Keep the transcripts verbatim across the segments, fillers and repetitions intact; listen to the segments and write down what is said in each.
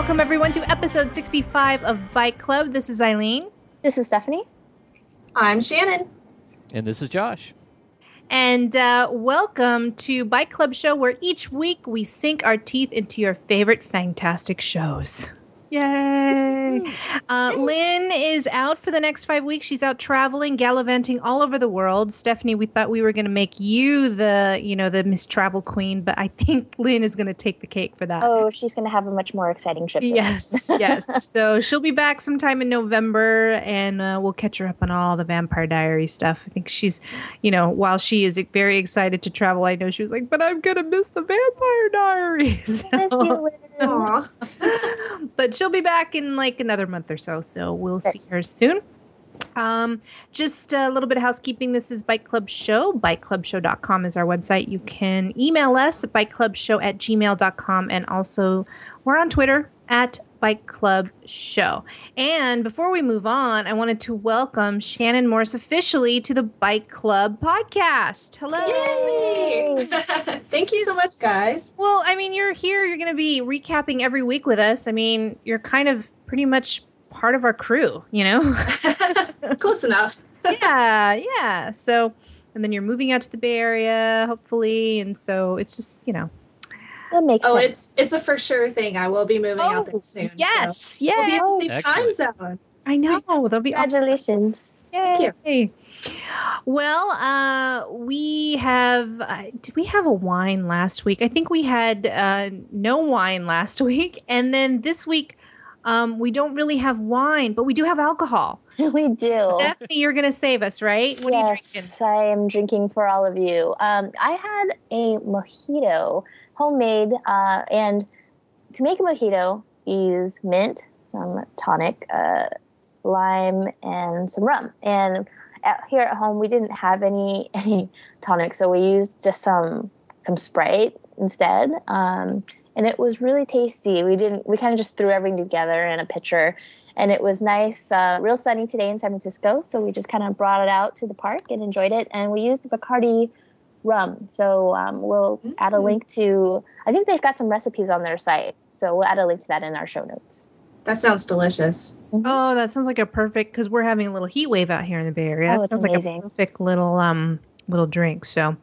Welcome, everyone, to episode sixty-five of Bike Club. This is Eileen. This is Stephanie. I'm Shannon. And this is Josh. And uh, welcome to Bike Club Show, where each week we sink our teeth into your favorite fantastic shows. Yay! Uh, Lynn is out for the next five weeks. She's out traveling, gallivanting all over the world. Stephanie, we thought we were going to make you the, you know, the Miss Travel Queen, but I think Lynn is going to take the cake for that. Oh, she's going to have a much more exciting trip. Yes, yes. So she'll be back sometime in November, and uh, we'll catch her up on all the Vampire Diaries stuff. I think she's, you know, while she is very excited to travel, I know she was like, but I'm going to miss the Vampire Diaries. So, Miss you, Lynn. but she'll be back in like another month or so, so we'll see her soon. Um, just a little bit of housekeeping. This is Bike Club Show. bike club show dot com is our website. You can email us at bike club show at gmail dot com, and also we're on Twitter at Bike Club Show. And before we move on, I wanted to welcome Shannon Morse officially to the Bike Club podcast. Hello. Yay! Thank you so much, guys. Well, I mean, you're here. You're going to be recapping every week with us. I mean, you're kind of pretty much part of our crew, you know? Close enough. yeah, yeah. So, and then you're moving out to the Bay Area, hopefully. And so it's just, you know. That makes oh, sense. it's it's a for sure thing. I will be moving Oh, out there soon. Yes, so yes. We'll be in the same Excellent. time zone. I know. That'll be awesome. Congratulations. Yay. Thank Well, uh, we have, uh, did we have a wine last week? I think we had uh, no wine last week. And then this week, um, we don't really have wine, but we do have alcohol. We do. Stephanie, you're going to save us, right? What are you drinking? Yes, I am drinking for all of you. Um, I had a mojito, homemade, uh, and to make a mojito, use mint, some tonic, uh, lime, and some rum. And at, here at home, we didn't have any any tonic, so we used just some some Sprite instead. Um, and it was really tasty. We didn't. We kind of just threw everything together in a pitcher, and it was nice. Uh, real sunny today in San Francisco, so we just kind of brought it out to the park and enjoyed it. And we used Bacardi rum. So um, we'll mm-hmm. add a link to. I think they've got some recipes on their site, so we'll add a link to that in our show notes. That sounds delicious. Mm-hmm. Oh, that sounds like a perfect, because we're having a little heat wave out here in the Bay Area. Oh, That it's sounds amazing. like a perfect little um little drink. So,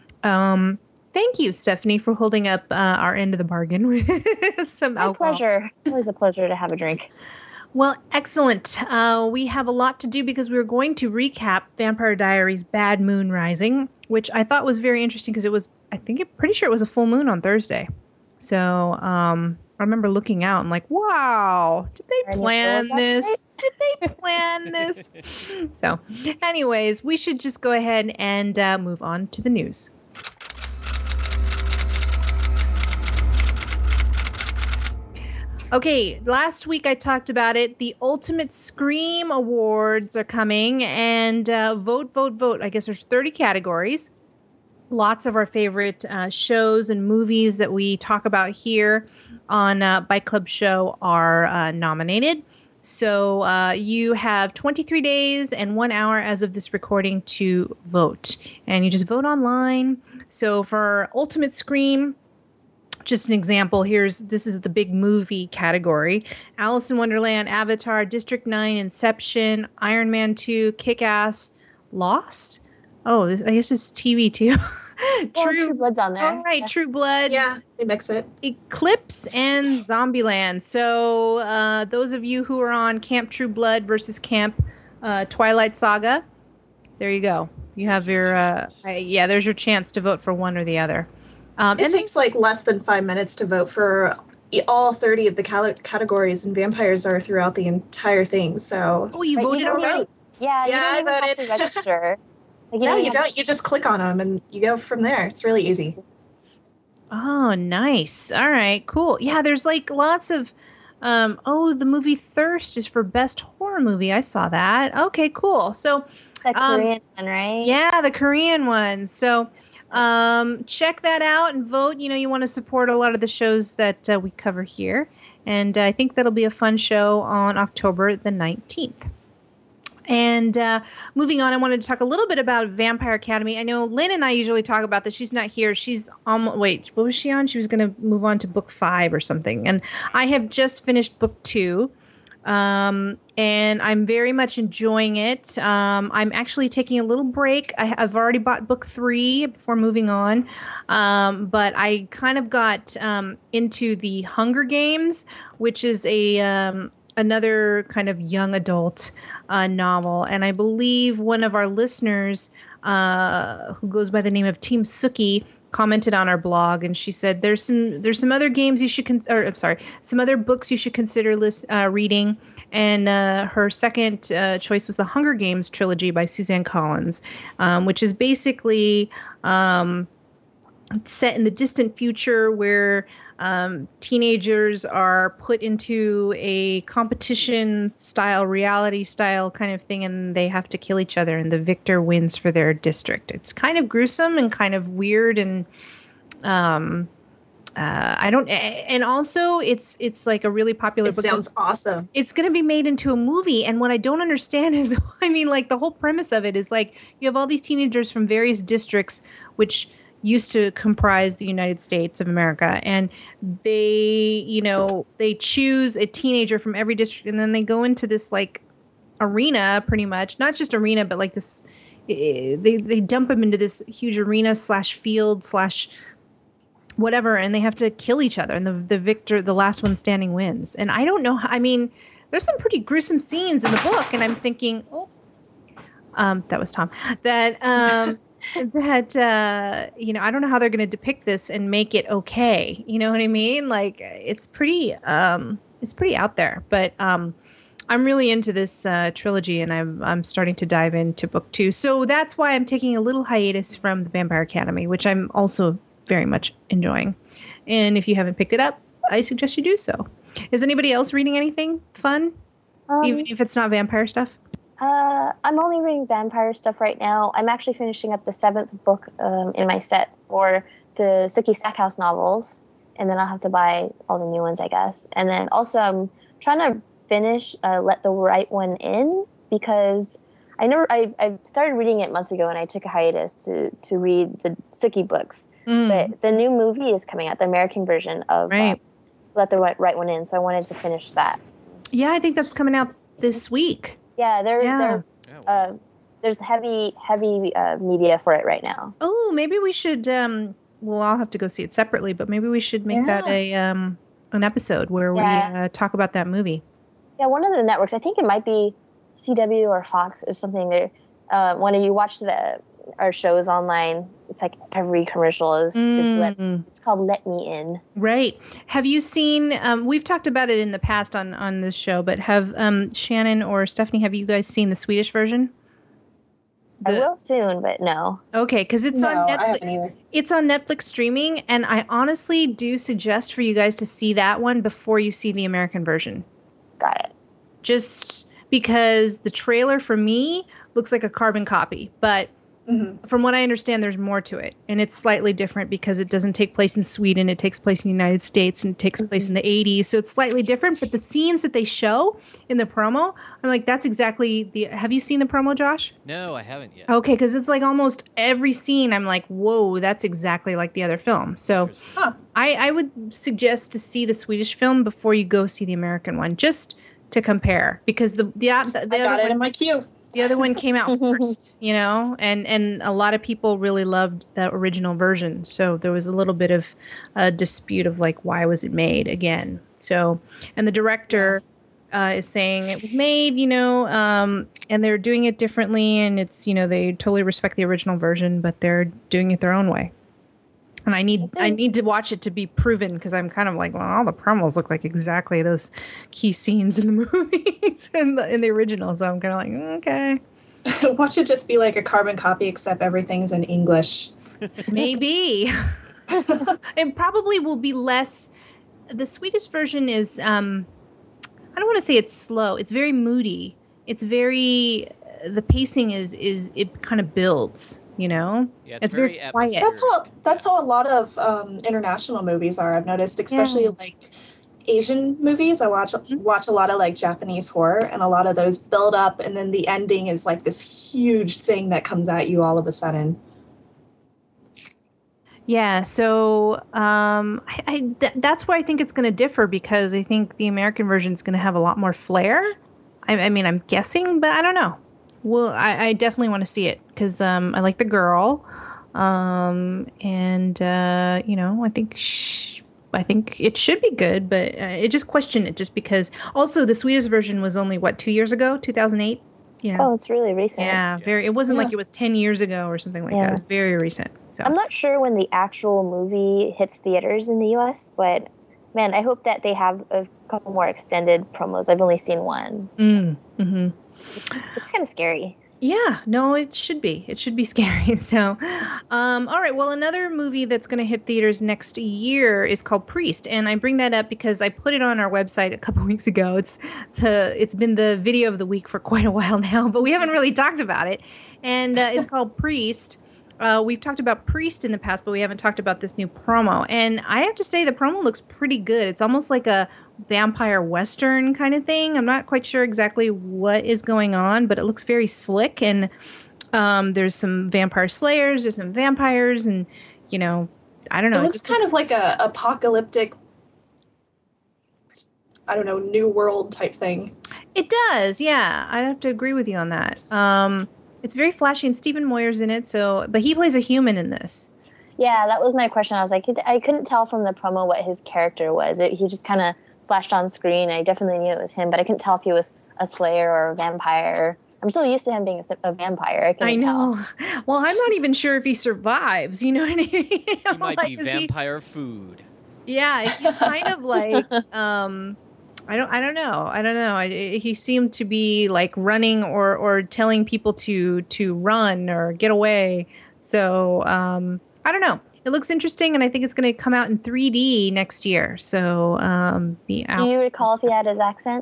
um, thank you, Stephanie, for holding up uh, our end of the bargain with some My alcohol. pleasure. Always a pleasure to have a drink. Well, excellent. Uh, we have a lot to do because we were going to recap Vampire Diaries Bad Moon Rising, which I thought was very interesting because it was, I think, it, pretty sure it was a full moon on Thursday. So um, I remember looking out and like, wow, did they Any plan thoughts, this? Did they plan this? So anyways, we should just go ahead and uh, move on to the news. Okay, last week I talked about it. The Ultimate Scream Awards are coming, and uh, vote, vote, vote. I guess there's thirty categories. Lots of our favorite uh, shows and movies that we talk about here on uh, Bike Club Show are uh, nominated. So uh, you have twenty-three days and one hour as of this recording to vote. And you just vote online. So for Ultimate Scream, just an example, here's this is the big movie category. Alice in Wonderland, Avatar, District nine, Inception, Iron Man two, Kick-Ass, Lost? Oh, this, I guess it's T V too. Well, True Blood's on there. All right, Yeah. True Blood. Yeah, they mix it. Eclipse and Zombieland. So uh, those of you who are on Camp True Blood versus Camp uh, Twilight Saga, there you go. You have your, uh, I, yeah, there's your chance to vote for one or the other. Um, It and takes like less than five minutes to vote for all thirty of the cal- categories, and vampires are throughout the entire thing. So oh, you But voted you don't already? even- Yeah, you Yeah, I don't even have voted. to register. Like, no, don't you even have don't. You just click on them and you go from there. It's really easy. Oh, nice. All right, cool. Yeah, there's like lots of, um, oh, the movie Thirst is for best horror movie. I saw that. Okay, cool. So, The Um, Korean one, right? yeah, the Korean one. So, um, check that out and vote. You know, you want to support a lot of the shows that uh, we cover here. And uh, I think that'll be a fun show on October the nineteenth. And uh, moving on, I wanted to talk a little bit about Vampire Academy. I know Lynn and I usually talk about this. She's not here. She's almost, wait, what was she on? She was going to move on to book five or something. And I have just finished book two. Um, and I'm very much enjoying it. Um, I'm actually taking a little break. I, I've already bought book three before moving on. Um, but I kind of got um, into the Hunger Games, which is a um, another kind of young adult uh, novel. And I believe one of our listeners uh, who goes by the name of Team Suki commented on our blog, and she said there's some there's some other games you should con- or I'm sorry, some other books you should consider list, uh, reading. And uh, her second uh, choice was the Hunger Games trilogy by Suzanne Collins, um, which is basically um, set in the distant future where um, teenagers are put into a competition style, reality style kind of thing, and they have to kill each other, and the victor wins for their district. It's kind of gruesome and kind of weird, and um, uh, I don't. And also, it's it's like a really popular It book. sounds awesome. It's going to be made into a movie, and what I don't understand is, I mean, like the whole premise of it is like you have all these teenagers from various districts, which used to comprise the United States of America, and they, you know, they choose a teenager from every district, and then they go into this like arena, pretty much, not just arena, but like this, they they dump them into this huge arena slash field slash whatever, and they have to kill each other, and the the victor, the last one standing, wins. And I don't know how, I mean, there's some pretty gruesome scenes in the book, and I'm thinking, oh, um, that was Tom, that um. that uh you know, I don't know how they're going to depict this and make it okay, you know what I mean? Like it's pretty um it's pretty out there, but um I'm really into this uh trilogy, and I'm I'm starting to dive into book two, so that's why I'm taking a little hiatus from the Vampire Academy, which I'm also very much enjoying. And if you haven't picked it up, I suggest you do so. Is anybody else reading anything fun, Um, even if it's not vampire stuff? Uh, I'm only reading vampire stuff right now. I'm actually finishing up the seventh book um, in my set for the Sookie Stackhouse novels, and then I'll have to buy all the new ones, I guess. And then also I'm trying to finish uh, Let the Right One In, because I know I, I started reading it months ago, and I took a hiatus to, to read the Sookie books. Mm. But the new movie is coming out, the American version of Right. uh, Let the Right, right One In, so I wanted to finish that. Yeah, I think that's coming out this week. Yeah, there, Yeah. there, Yeah, well, uh, there's heavy, heavy uh, media for it right now. Oh, maybe we should. Um, we'll all have to go see it separately, but maybe we should make that Yeah. a um, an episode where Yeah. we uh, talk about that movie. Yeah, one of the networks, I think it might be C W or Fox or something. There, uh, when you watch the our shows online, it's like every commercial is, is let, Mm, it's called "Let Me In." right. Have you seen? Um, we've talked about it in the past on on this show, but have um, Shannon or Stephanie? Have you guys seen the Swedish version? I The- will soon, but no. Okay, because it's no, on I Netflix. haven't either. It's on Netflix streaming, and I honestly do suggest for you guys to see that one before you see the American version. Got it. Just because the trailer for me looks like a carbon copy, but Mhm. from what I understand, there's more to it, and it's slightly different because it doesn't take place in Sweden. It takes place in the United States, and it takes place in the eighties, so it's slightly different. But the scenes that they show in the promo, I'm like, that's exactly the. Have you seen the promo, Josh? no, I haven't yet. Okay, because it's like almost every scene. I'm like, whoa, that's exactly like the other film. So Interesting. Huh. I, I would suggest to see the Swedish film before you go see the American one, just to compare, because the the, the, I other got it one, in my queue. the other one came out first, you know, and and a lot of people really loved the original version. So there was a little bit of a dispute of like, why was it made again? So, and the director uh, is saying it was made, you know, um, and they're doing it differently, and it's, you know, they totally respect the original version, but they're doing it their own way. And I need I need to watch it to be proven, because I'm kind of like, well, all the promos look like exactly those key scenes in the movies in the in the original. So I'm kind of like, mm, okay, Watch it just be like a carbon copy, except everything's in English. maybe. It probably will be less. The Swedish version is, um, I don't want to say it's slow. It's very moody. It's very, the pacing is is it kind of builds. You know, Yeah, it's very quiet. That's how that's how a lot of um, international movies are. I've noticed, especially Yeah. like Asian movies. I watch Mm-hmm. watch a lot of like Japanese horror, and a lot of those build up, and then the ending is like this huge thing that comes at you all of a sudden. Yeah, so um, I, I th- that's where I think it's going to differ because I think the American version is going to have a lot more flair. I, I mean, I'm guessing, but I don't know. Well, I, I definitely want to see it because um, I like the girl, um, and uh, you know, I think sh- I think it should be good, but uh, I just question it just because. Also, the Swedish version was only what two years ago, two thousand eight. Yeah. Oh, it's really recent. Yeah, very. It wasn't Yeah. like it was ten years ago or something like Yeah. that. It was very recent. So I'm not sure when the actual movie hits theaters in the U S, but man, I hope that they have a couple more extended promos. I've only seen one. Mm, hmm It's kind of scary. Yeah, no, it should be. It should be scary. So, um, all right. Well, another movie that's going to hit theaters next year is called Priest, and I bring that up because I put it on our website a couple weeks ago. It's the it's been the video of the week for quite a while now, but we haven't really talked about it. And uh, it's called Priest. Uh, we've talked about Priest in the past, but we haven't talked about this new promo. And I have to say, the promo looks pretty good. It's almost like a vampire western kind of thing. I'm not quite sure exactly what is going on, but it looks very slick. And um, there's some vampire slayers, there's some vampires, and you know, I don't know. It looks kind of like a apocalyptic, I don't know, new world type thing. It does, yeah. I'd have to agree with you on that. Um, it's very flashy, and Stephen Moyer's in it. So, but he plays a human in this. Yeah, that was my question. I was like, I couldn't tell from the promo what his character was. It, he just kind of flashed on screen. I definitely knew it was him, but I couldn't tell if he was a slayer or a vampire. I'm so used to him being a, a vampire. I, couldn't I know. Tell. Well, I'm not even sure if he survives. You know what I mean? He might Like, be is he- vampire food. Yeah, he's kind of like um I don't I don't know. I don't know. I, he seemed to be like running or or telling people to to run or get away. So, um I don't know. It looks interesting, and I think it's going to come out in three D next year. So, um be out. Do you recall if he had his accent?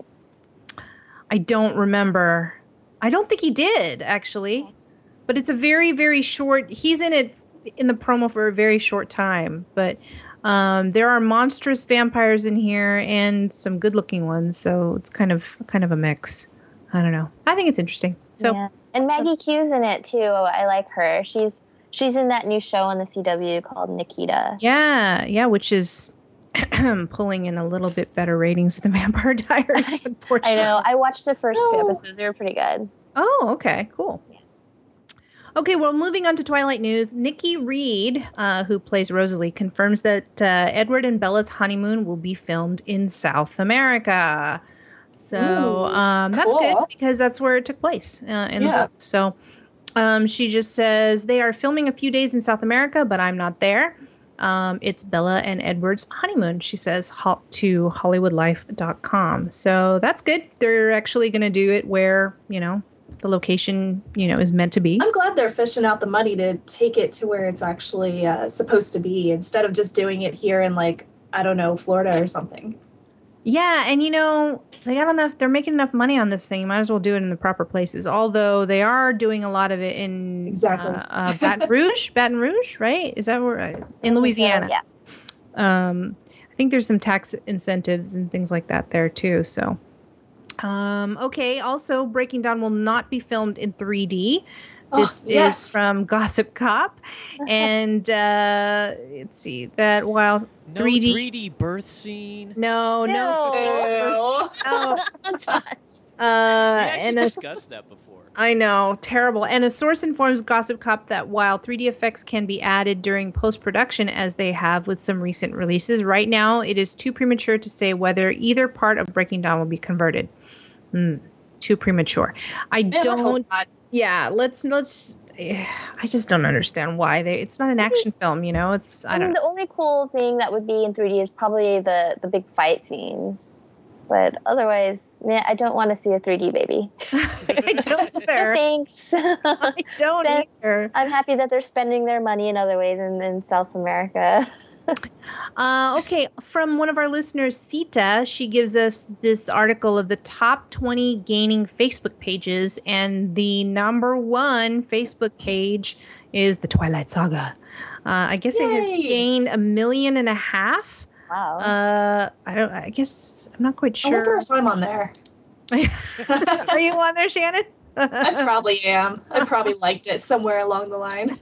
I don't remember. I don't think he did, actually. But it's a very, very short. He's in it in the promo for a very short time. But um, there are monstrous vampires in here and some good-looking ones. So it's kind of kind of a mix. I don't know. I think it's interesting. So Yeah. And Maggie Q's in it too. I like her. She's she's in that new show on the C W called Nikita. yeah, yeah, which is pulling in a little bit better ratings than the Vampire Diaries, I unfortunately. know. I watched the first two Oh. episodes. They were pretty good. Oh, okay, cool. Okay, well, moving on to Twilight news. Nikki Reed, uh, who plays Rosalie, confirms that uh, Edward and Bella's honeymoon will be filmed in South America. So Ooh, um, that's cool. good because that's where it took place uh, in the Yeah. book. So um, she just says they are filming a few days in South America, but I'm not there. Um, it's Bella and Edward's honeymoon, she says ho- to Hollywood Life dot com. So that's good. They're actually going to do it where, you know, the location, you know, is meant to be. I'm glad they're fishing out the money to take it to where it's actually uh, supposed to be instead of just doing it here in, like, I don't know, Florida or something. Yeah, and you know, they got enough, they're making enough money on this thing. You might as well do it in the proper places. Although they are doing a lot of it in Exactly. uh, uh, Baton Rouge, Baton Rouge, right? Is that where, uh, in Louisiana? Yeah. Um, I think there's some tax incentives and things like that there too. So, um, okay. Also, Breaking Dawn will not be filmed in three D. Oh, This yes. is from Gossip Cop, and uh, let's see that while No three D. three D birth scene. No, no, Ew. no. Josh. Uh, We actually and a, discussed that before. I know, terrible. And a source informs Gossip Cop that while three D effects can be added during post-production, as they have with some recent releases, right now it is too premature to say whether either part of Breaking Dawn will be converted. Hmm, too premature. I Man, I don't. hope not. Yeah, let's let's. eh, I just don't understand why they. It's not an action film, you know. It's I I don't mean, know. the only cool thing that would be in three D is probably the, the big fight scenes. But otherwise, man, I don't want to see a three D baby. I don't No either. thanks. I don't Spend- either. I'm happy that they're spending their money in other ways in, in South America. Uh, okay, from one of our listeners, Sita, she gives us this article of the top twenty gaining Facebook pages, and the number one Facebook page is the Twilight Saga. Uh, I guess it has Yay. gained a million and a half Wow. Uh, I don't. I guess I'm not quite I wonder sure. if I'm on there. Are you on there, Shannon? I probably am. I probably liked it somewhere along the line.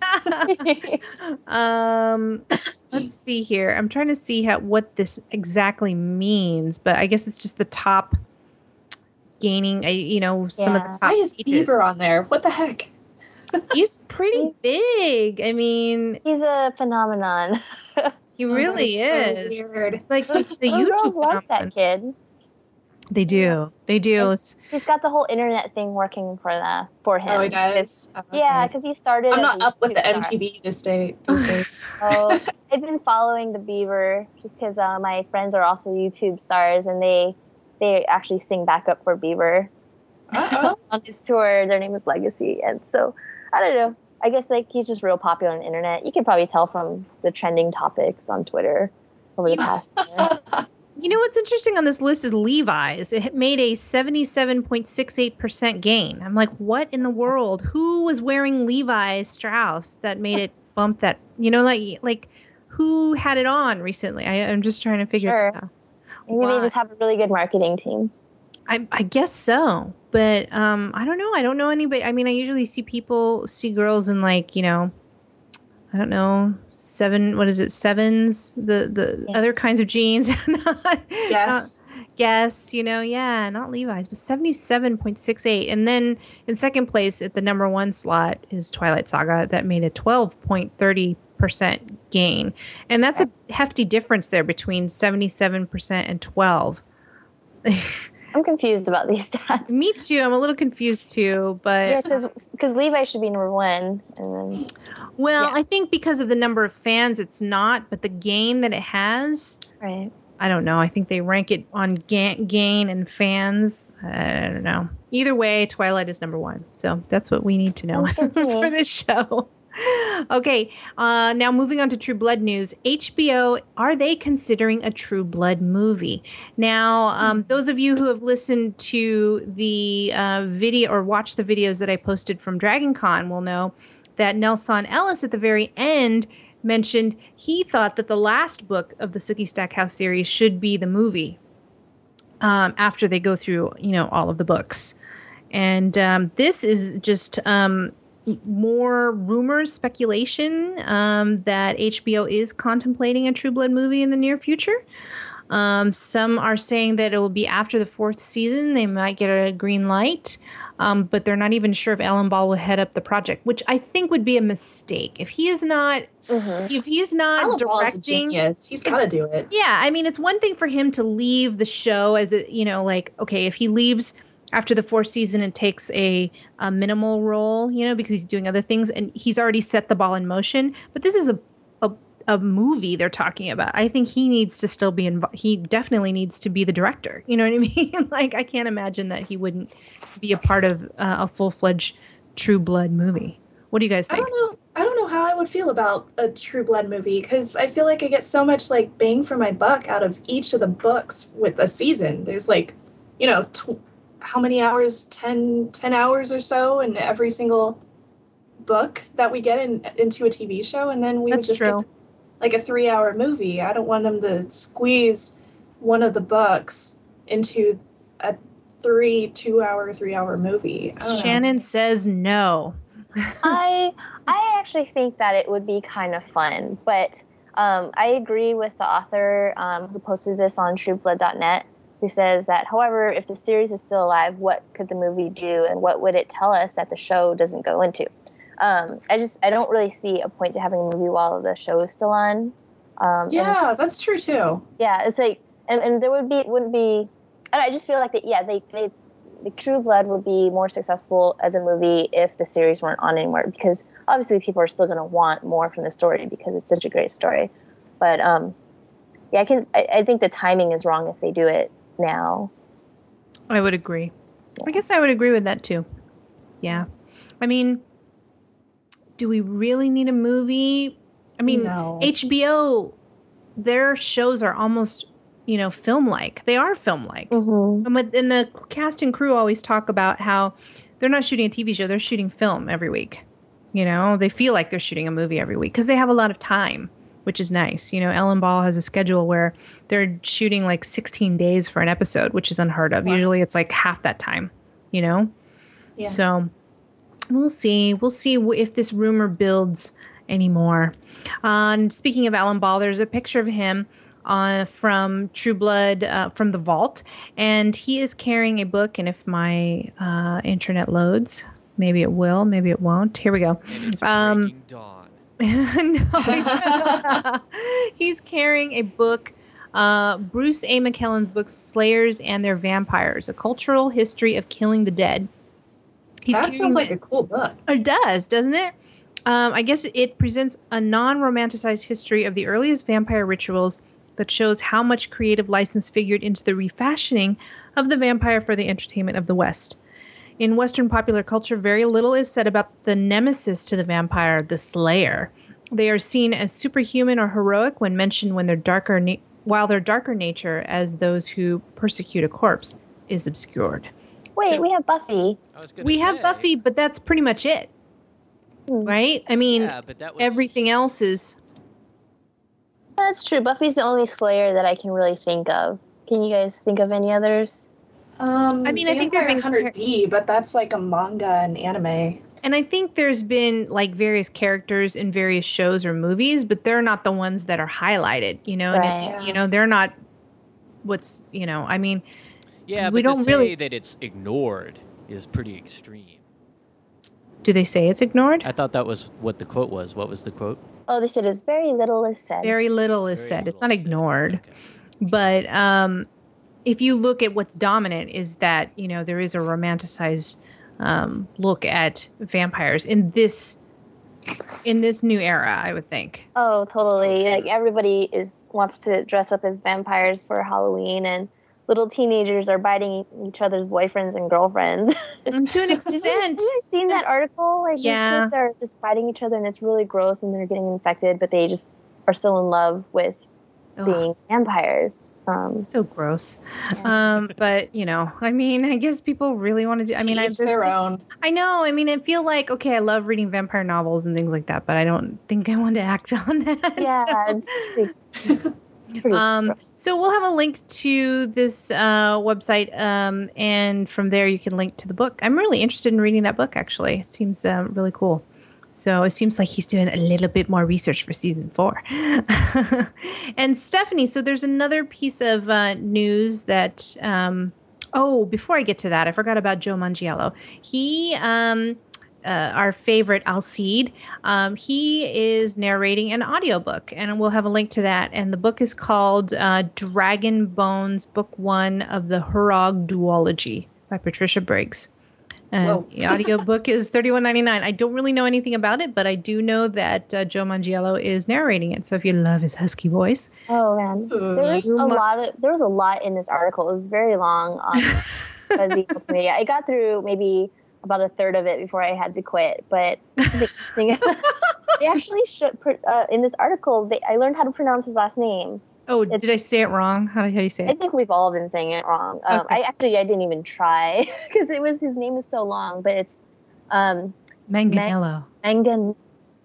um, let's see here. I'm trying to see how what this exactly means, but I guess it's just the top gaining. uh, You know, some of Yeah. the top. Why is pages. Bieber on there? What the heck? He's pretty big. I mean, He's a phenomenon. he Oh, that really is so is. weird. It's like the, the Little YouTube girls like phenomenon. that kid. They do. They do. It's, He's got the whole internet thing working for the for him. Oh, he does. Oh, Yeah, okay. because he started. I'm as not a up with the YouTube M star. T V this day. These days. Oh, I've been following the Bieber just because uh, my friends are also YouTube stars, and they they actually sing backup for Bieber Uh-oh. on his tour. Their name is Legacy, and so I don't know. I guess like he's just real popular on the internet. You can probably tell from the trending topics on Twitter over the past year. you know what's interesting on this list is Levi's. It made a seventy-seven point six eight percent gain. I'm like, what in the world? Who was wearing Levi's Strauss that made it bump that? You know, like like who had it on recently? I, I'm just trying to figure Sure. that out. Maybe Why? they just have a really good marketing team. I, I guess so, but um, I don't know. I don't know anybody. I mean, I usually see people, see girls in like, you know, I don't know, seven. What is it? Sevens. The the Yeah. other kinds of jeans. Yes. Guess, you know, yeah, not Levi's, but seventy-seven point six eight. And then in second place at the number one slot is Twilight Saga that made a twelve point three zero percent gain. And that's a hefty difference there between seventy-seven percent and twelve. I'm confused about these stats. Me too. I'm a little confused too, but Yeah, because Levi should be number one, and then well, yeah. I think because of the number of fans, it's not, but the gain that it has, right. I don't know. I think they rank it on ga- gain and fans. I don't know. Either way, Twilight is number one. So that's what we need to know Sounds good to for me. this show. Okay, uh, now moving on to True Blood news. H B O, are they considering a True Blood movie? Now, um, those of you who have listened to the uh, video or watched the videos that I posted from Dragon Con will know that Nelson Ellis at the very end mentioned he thought that the last book of the Sookie Stackhouse series should be the movie um, after they go through, you know, all of the books. And um, this is just um, more rumors, speculation um, that H B O is contemplating a True Blood movie in the near future. Um, some are saying that it will be after the fourth season. They might get a green light, um, but they're not even sure if Alan Ball will head up the project, which I think would be a mistake. If he is not, Mm-hmm. if he's not Alan Ball is a directing, genius. He's got to do it. yeah, I mean, it's one thing for him to leave the show as a, you know, like, okay, if he leaves after the fourth season and takes a, a minimal role, you know, because he's doing other things and he's already set the ball in motion. But this is a a, a movie they're talking about. I think he needs to still be involved. He definitely needs to be the director. You know what I mean? Like, I can't imagine that he wouldn't be a part of uh, a full-fledged True Blood movie. What do you guys I think? don't know. I don't know how I would feel about a True Blood movie because I feel like I get so much like bang for my buck out of each of the books with a season. There's like, you know, tw- how many hours? ten, ten hours or so in every single book that we get in, into a T V show, and then we That's would just true. get like a three-hour movie. I don't want them to squeeze one of the books into a three, two-hour, three-hour movie. I don't know. Shannon says no. I I actually think that it would be kind of fun, but um, I agree with the author um, who posted this on true blood dot net, who says that, however, if the series is still alive, what could the movie do, and what would it tell us that the show doesn't go into? Um, I just I don't really see a point to having a movie while the show is still on. Um, and Yeah, that's true too. yeah, it's like, and, and there would be wouldn't be. I, don't know, I just feel like that. Yeah, they they. The True Blood would be more successful as a movie if the series weren't on anymore, because obviously people are still going to want more from the story because it's such a great story. But um, yeah, I can. I, I think the timing is wrong if they do it now. I would agree. I guess I would agree with that too. Yeah. I mean, do we really need a movie? I mean, No. H B O, their shows are almost, you know, film-like. They are film-like. Mm-hmm. And, with, and the cast and crew always talk about how they're not shooting a T V show, they're shooting film every week. You know, they feel like they're shooting a movie every week because they have a lot of time. which is nice. You know, Ellen Ball has a schedule where they're shooting like sixteen days for an episode, which is unheard of. Wow. Usually it's like half that time, you know? Yeah. So we'll see. We'll see if this rumor builds anymore. Uh, and speaking of Alan Ball, there's a picture of him uh, from True Blood uh, from the vault, and he is carrying a book. And if my uh, internet loads, maybe it will, maybe it won't. Here we go. And it's um, Breaking Dawn. no, he's, he's carrying a book. Uh, Bruce A. McKellen's book, Slayers and Their Vampires: A Cultural History of Killing the Dead. He's that sounds like a cool book. It does, doesn't it? Um, I guess it presents a non-romanticized history of the earliest vampire rituals that shows how much creative license figured into the refashioning of the vampire for the entertainment of the West. In Western popular culture, very little is said about the nemesis to the vampire, the Slayer. They are seen as superhuman or heroic when mentioned when their darker na- while their darker nature, as those who persecute a corpse, is obscured. Wait, So- we have Buffy. I was gonna We have say. Buffy, but that's pretty much it. Right? I mean, Yeah, but that was everything else is... That's true. Buffy's the only Slayer that I can really think of. Can you guys think of any others? Um, I mean, I think they've Vampire been Hunter car- D, but that's like a manga and anime. And I think there's been like various characters in various shows or movies, but they're not the ones that are highlighted, you know? And Right. it, you know, they're not what's, you know, I mean, Yeah, we but don't to say really- that it's ignored is pretty extreme. do they say it's ignored? I thought that was what the quote was. What was the quote? Oh, they said is very little is said. Very little is Very said. It's little not said. ignored. Okay. But um, if you look at what's dominant is that, you know, there is a romanticized um, look at vampires in this in this new era, I would think. Oh, totally. Oh, sure. Like everybody is wants to dress up as vampires for Halloween, and little teenagers are biting each other's boyfriends and girlfriends. And to an extent, Have you guys seen that article? Like Yeah. these kids are just biting each other, and it's really gross, and they're getting infected, but they just are so in love with being ugh, vampires. Um, so gross. Um, but you know, I mean, I guess people really want to do. I mean, I, Each their own. I know. I mean, I feel like okay, I love reading vampire novels and things like that, but I don't think I want to act on that. yeah, so- it's, it's pretty Um, gross. so we'll have a link to this uh, website, um, and from there you can link to the book. I'm really interested in reading that book. Actually, it seems um, really cool. So it seems like he's doing a little bit more research for season four. And Stephanie, so there's another piece of uh, news that. Um, oh, before I get to that, I forgot about Joe Manganiello. He. Um, Uh, our favorite Alcide, um, he is narrating an audiobook, and we'll have a link to that. And the book is called uh, Dragon Bones, Book One of the Hurog Duology by Patricia Briggs. And Whoa. the audiobook is thirty-one ninety-nine. I don't really know anything about it, but I do know that uh, Joe Manganiello is narrating it. So if you love his husky voice, Oh man, Ooh. there was You a mu- lot of there was a lot in this article. It was very long on Fuzzy Multimedia. I got through maybe about a third of it before I had to quit. But the thing- they actually should pr- uh, in this article. They, I learned how to pronounce his last name. oh, It's- did I say it wrong? How do you say I it? think we've all been saying it wrong. Um, Okay. I actually I didn't even try because it was his name is so long, but it's um, Manganello. Manganello.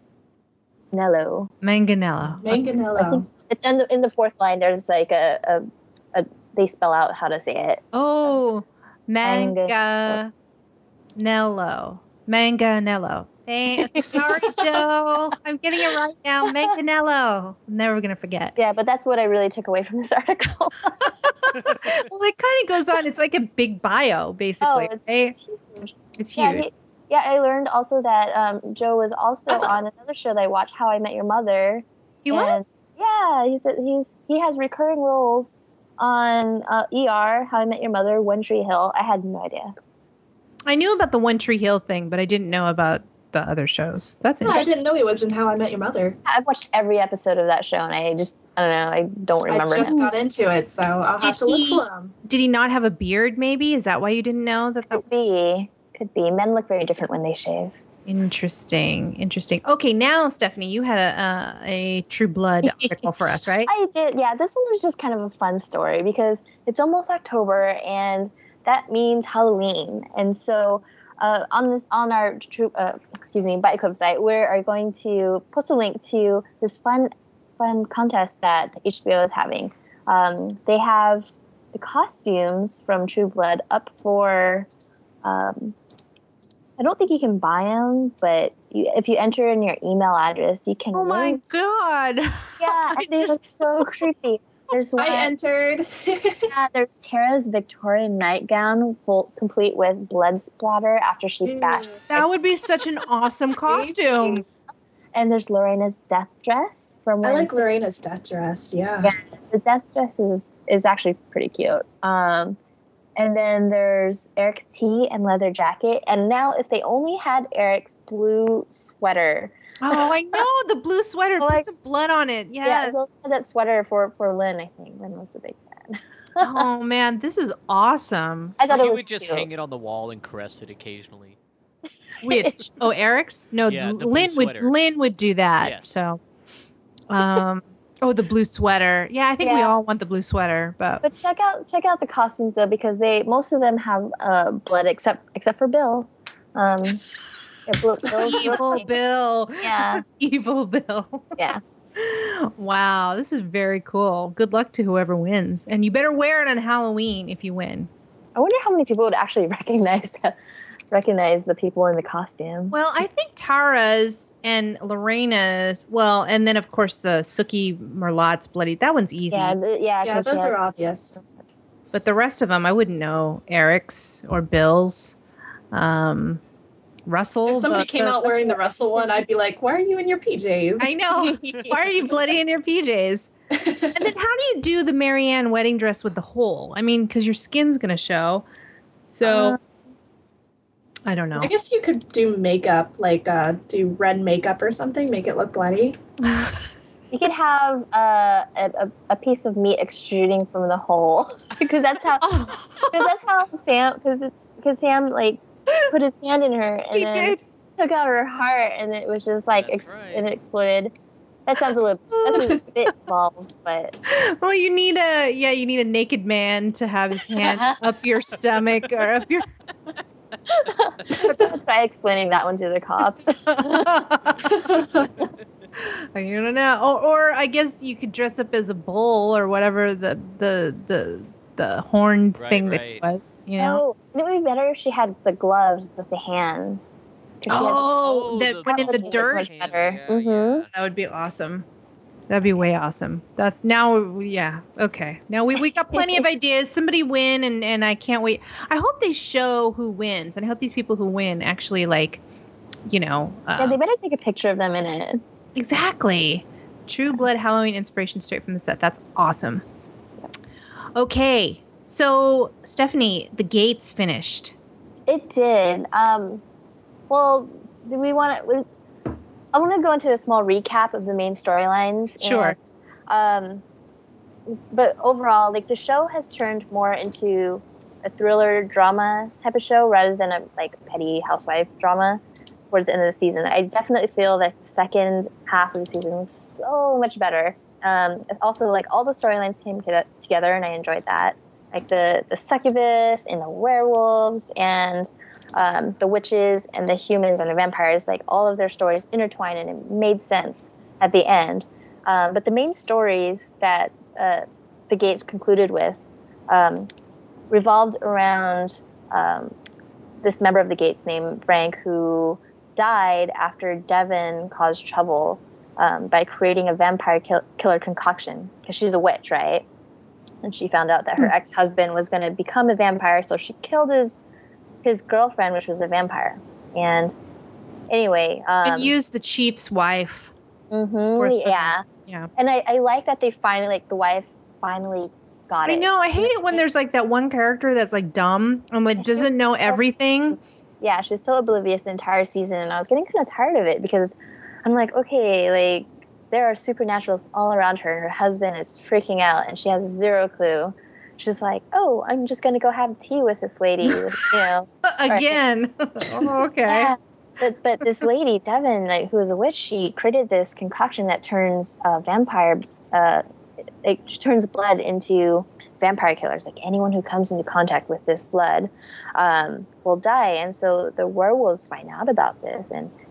Manganello. I think Manganello. it's in the in the fourth line. There's like a, a, a they spell out how to say it. Oh, Manga- Manganello. Manganello. Hey, sorry, Joe. I'm getting it right now. Manganello. I'm never going to forget. Yeah, but that's what I really took away from this article. Well, it kind of goes on. It's like a big bio, oh, basically. it's, right? it's huge. It's Yeah, huge. he- yeah, I learned also that um, Joe was also on another show that I watched, How I Met Your Mother. He and- was? Yeah, he said he's he has recurring roles on uh, E R, How I Met Your Mother, One Tree Hill. I had no idea. I knew about the One Tree Hill thing, but I didn't know about the other shows. That's Oh, I interesting. didn't know he was in How I Met Your Mother. I've watched every episode of that show, and I just I don't know, I don't remember. I just him. got into it, so I'll Did have to look he- for him. Did he not have a beard, maybe? Is that why you didn't know that that Could was be, could be. Men look very different when they shave. interesting? Interesting. Okay, now, Stephanie, you had a, uh, a True Blood article for us, right? I did, yeah. This one was just kind of a fun story because it's almost October, and that means Halloween. And so, uh, on this, on our true, uh, excuse me, Bike website, we are going to post a link to this fun fun contest that H B O is having. Um, they have the costumes from True Blood up for. Um, I don't think you can buy them, but you, if you enter in your email address, you can. Oh my win. god! Yeah, and they look so creepy. There's one. I entered. Yeah, there's Tara's Victorian nightgown, full, complete with blood splatter after she bashed. That would be such an awesome costume. And there's Lorena's death dress from. I when like Lorena's death dress. Yeah. Yeah, the death dress is is actually pretty cute. Um, and then there's Eric's tee and leather jacket. And now, if they only had Eric's blue sweater. Oh, I know the blue sweater. Oh, Put I- some blood on it. Yeah, Yes. they had that sweater for for Lynn. I think Lynn was the big fan. Oh man, this is awesome. I thought He it was would just cute. hang it on the wall and caress it occasionally. Which oh Eric's? No, Yeah, the blue Lynn would sweater. Lynn would do that. Yes. So, um, oh the blue sweater. Yeah, I think we Yeah. all want the blue sweater, but But check out check out the costumes though, because they most of them have uh, blood except except for Bill. Um, yeah, Bill- Bill's evil really- Bill. Yeah. That's evil Bill. Yeah. Wow, this is very cool. Good luck to whoever wins, and you better wear it on Halloween if you win. I wonder how many people would actually recognize recognize the people in the costume. Well, I think Tara's and Lorena's. Well, and then of course the Suki Merlot's bloody. That one's easy. Yeah, th- yeah, Yeah, 'cause she those are has- obvious. But the rest of them, I wouldn't know. Eric's or Bill's. Um, Russell. If somebody the- came the- out wearing the Russell one, I'd be like, "Why are you in your P Js?" I know. Why are you bloody in your P Js? And then how do you do the Marianne wedding dress with the hole? I mean, because your skin's going to show. So, Uh, I don't know. I guess you could do makeup, like uh, do red makeup or something, make it look bloody. You could have uh, a, a a piece of meat extruding from the hole because that's how Oh, because that's how Sam because it's because Sam like put his hand in her and he then did. took out her heart and it was just like That's ex- right. and it exploded. That sounds a little that's a bit involved, but Well, you need a yeah, you need a naked man to have his hand up your stomach or up your. try explaining that one to the cops. I don't know. Or, or I guess you could dress up as a bull or whatever the the the the horned Right, thing that right. it was. You know. Oh, it would be better if she had the gloves with the hands. 'Cause she had- Oh, Oh, that the- went in the That would be so dirt. much Hands, better. yeah, Mhm. yeah. That would be awesome. That'd be way awesome. That's now, yeah, okay. Now we, we got plenty of ideas. Somebody win, and, and I can't wait. I hope they show who wins, and I hope these people who win actually, like, you know. Uh, yeah, they better take a picture of them in it. exactly. True Blood Halloween inspiration straight from the set. That's awesome. Okay, so Stephanie, the gates finished. It did. Um, well, do we want to? I want to go into a small recap of the main storylines. Sure. And, um, but overall, like the show has turned more into a thriller drama type of show rather than a like petty housewife drama towards the end of the season. I definitely feel that the second half of the season was so much better. Um, also, like all the storylines came to- together, and I enjoyed that. Like the the succubus and the werewolves and um, the witches and the humans and the vampires, like all of their stories intertwined and it made sense at the end. Um, but the main stories that uh, the Gates concluded with um, revolved around um, this member of the Gates named Frank who died after Devin caused trouble um, by creating a vampire kill- killer concoction because she's a witch, right? And she found out that her ex-husband was going to become a vampire, so she killed his his girlfriend, which was a vampire. And anyway, um, and use the chief's wife. mhm, for- for yeah, Yeah. and I, I like that they finally, like the wife finally got I it. know. I hate it when there's like that one character that's like dumb and like She doesn't was know so- everything. Yeah, she was so oblivious the entire season, and I was getting kind of tired of it because I'm like, okay, like there are supernaturals all around her, and her husband is freaking out, and she has zero clue. She's like, oh, I'm just gonna go have tea with this lady, you know. Again. Oh, okay. Yeah. But but this lady, Devin, like, who is a witch, she created this concoction that turns uh, vampire, uh, it turns blood into vampire killers. Like anyone who comes into contact with this blood um, will die. And so the werewolves find out about this, and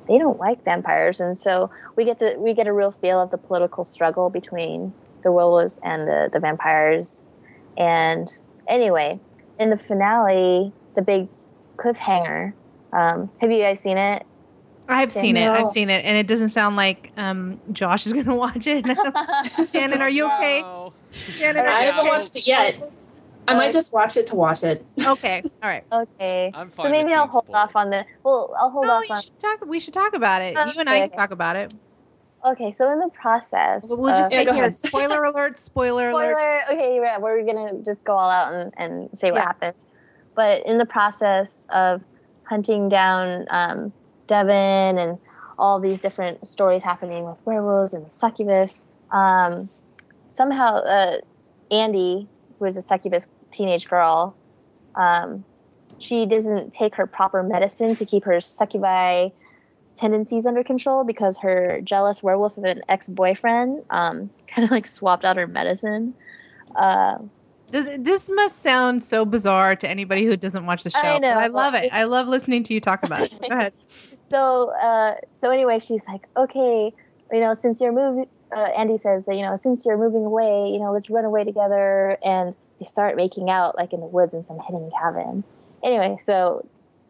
they don't like vampires, and so we get to we get a real feel of the political struggle between the werewolves and the, the vampires. And anyway, in the finale, the big cliffhanger. Um, have you guys seen it? I've seen No. it. I've seen it, and it doesn't sound like um, Josh is going to watch it. Shannon, are you okay? No. Shannon, I are you haven't okay? watched it yet. I might just watch it to watch it. Okay, all right. Okay. I'm fine So maybe with I'll being hold spoiled. off on the. Well, I'll hold No, off you on. should talk. We should talk about it. You and I Okay, can okay. talk about it. Okay, so in the process, We'll, we'll just uh, Yeah, say go here, ahead. spoiler alert, spoiler, alert. spoiler. Okay, right, we're gonna just go all out and, and say what Yeah. happens. But in the process of hunting down um, Devin and all these different stories happening with werewolves and the succubus, um, somehow uh, Andy, who is a succubus teenage girl, um, she doesn't take her proper medicine to keep her succubi tendencies under control because her jealous werewolf of an ex-boyfriend um, kind of like swapped out her medicine. Uh, Does, this must sound so bizarre to anybody who doesn't watch the show. I know. But I love it. I love listening to you talk about it. Go ahead. so, uh, so anyway, she's like, okay, you know, since you're moving, uh, Andy says that, you know, since you're moving away, you know, let's run away together. And they start making out like in the woods in some hidden cabin. Anyway, so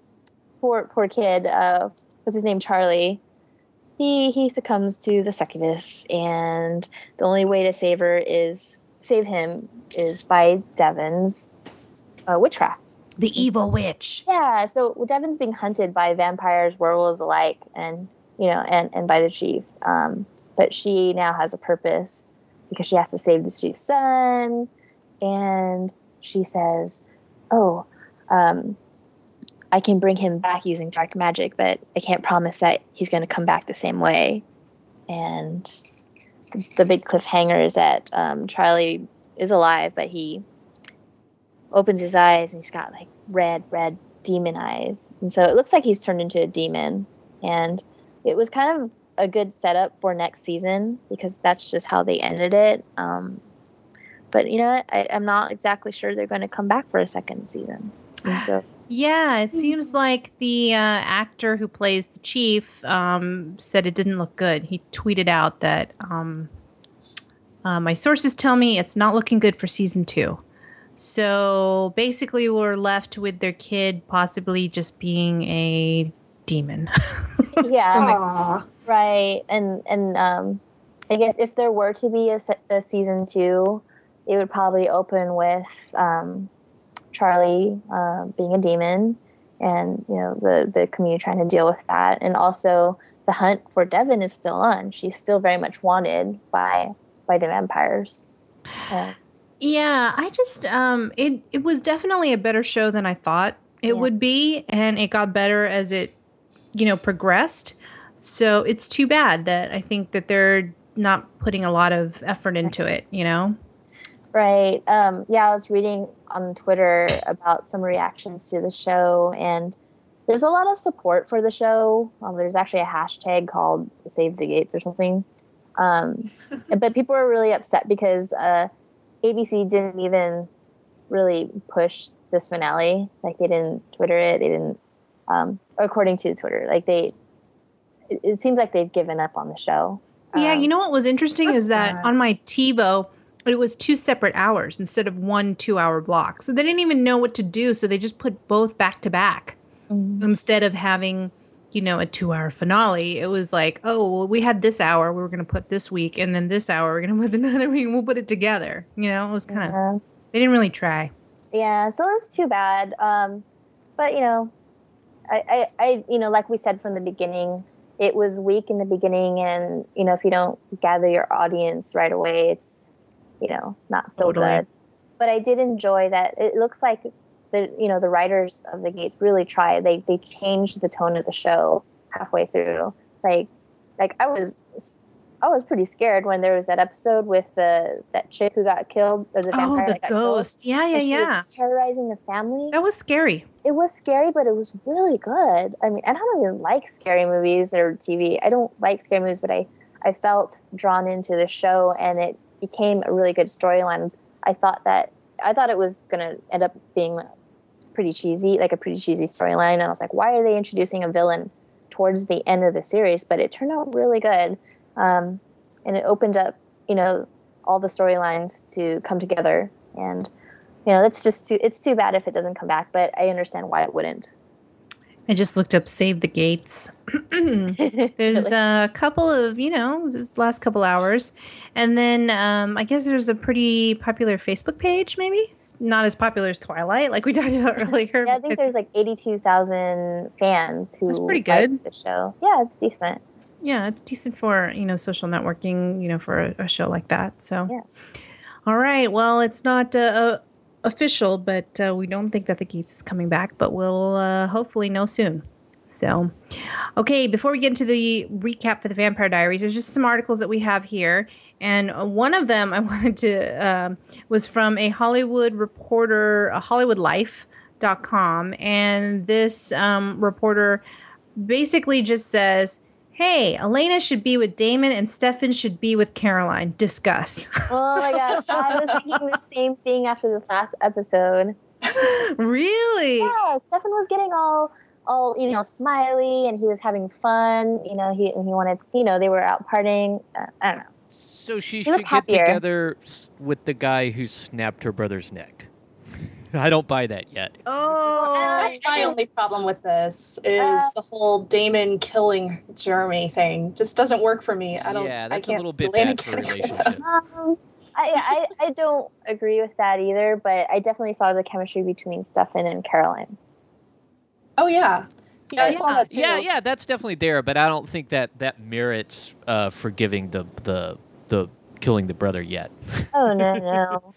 poor, poor kid, uh, what's his name? Charlie. He, he succumbs to the succubus, and the only way to save her is save him is by Devin's uh, witchcraft. The evil witch. Yeah, so Devin's being hunted by vampires, werewolves alike, and you know, and, and by the chief. Um, but she now has a purpose because she has to save the chief's son, and she says, "Oh, um, I can bring him back using dark magic, but I can't promise that he's going to come back the same way." And the, the big cliffhanger is that um, Charlie is alive, but he opens his eyes and he's got like red, red demon eyes. And so it looks like he's turned into a demon. And it was kind of a good setup for next season because that's just how they ended it. Um, but you know what? I, I'm not exactly sure they're going to come back for a second season. And so Yeah, it seems like the uh, actor who plays the chief um, said it didn't look good. He tweeted out that um, uh, my sources tell me it's not looking good for season two. So basically, we're left with their kid possibly just being a demon. yeah, Aw. right. And and um, I guess if there were to be a, se- a season two, it would probably open with um, Charlie uh, being a demon, and you know the the community trying to deal with that, and also the hunt for Devin is still on. She's still very much wanted by by the vampires. Uh, Yeah, I just um it it was definitely a better show than I thought it Yeah. would be, and it got better as it you know progressed. So it's too bad that I think that they're not putting a lot of effort into it, you know. Right. Um, yeah, I was reading on Twitter about some reactions to the show, and there's a lot of support for the show. Um, there's actually a hashtag called Save the Gates or something. Um, but people are really upset because uh, A B C didn't even really push this finale. Like, they didn't Twitter it. They didn't, um, according to Twitter, like they, it, it seems like they've given up on the show. Yeah, Um, you know what was interesting is that sad. on my TiVo, it was two separate hours instead of one two-hour block. So they didn't even know what to do, so they just put both back to back mhm. instead of having, you know, a two-hour finale. It was like, oh, well, we had this hour we were going to put this week, and then this hour we're going to put another week, and we'll put it together. You know, it was kind of Yeah. they didn't really try. Yeah, so it's too bad. Um, but you know, I, I, I, you know, like we said from the beginning, it was weak in the beginning, and you know, if you don't gather your audience right away, it's, you know, not so Totally. good. But I did enjoy that. It looks like the, you know, the writers of the Gates really tried. They they changed the tone of the show halfway through. Like, like I was. I was pretty scared when there was that episode with the that chick who got killed, or the Oh, vampire the that got killed. ghost. Yeah, yeah, And she yeah. was terrorizing the family. That was scary. It was scary, but it was really good. I mean, I don't even like scary movies or T V. I don't like scary movies, but I, I felt drawn into the show, and it became a really good storyline. I thought that I thought it was going to end up being pretty cheesy, like a pretty cheesy storyline. And I was like, why are they introducing a villain towards the end of the series, but it turned out really good. Um, and it opened up, you know, all the storylines to come together. And, you know, that's just too, it's too bad if it doesn't come back, but I understand why it wouldn't. I just looked up Save the Gates. There's a couple of, you know, this last couple hours. And then um, I guess there's a pretty popular Facebook page, maybe. It's not as popular as Twilight, like we talked about earlier. Yeah, I think there's like eighty-two thousand fans who That's pretty good. like the show. Yeah, it's decent. Yeah, it's decent for, you know, social networking, you know, for a, a show like that. So, yeah. All right. Well, it's not uh, official, but uh, we don't think that the Gates is coming back, but we'll uh, hopefully know soon. So, okay, before we get into the recap for the Vampire Diaries, there's just some articles that we have here. And one of them I wanted to, um, was from a Hollywood reporter, a hollywood life dot com. And this um, reporter basically just says, hey, Elena should be with Damon and Stefan should be with Caroline. Discuss. Oh my gosh, I was thinking the same thing after this last episode. Really? Yeah, Stefan was getting all, all you know, smiley, and he was having fun. You know, he and he wanted, you know, they were out partying. Uh, I don't know. So she He should looked get happier. together s- with the guy who snapped her brother's neck. I don't buy that yet. Oh. That's my only problem with this is Uh, the whole Damon killing Jeremy thing. Just doesn't work for me. I don't. Yeah, that's I a can't little bit Elena bad for a can't get relationship. Um, I, I I don't agree with that either, but I definitely saw the chemistry between Stefan and Caroline. Oh yeah, yeah, I saw that too. Yeah, yeah, that's definitely there, but I don't think that that merits uh, forgiving the the the killing the brother yet. Oh no no.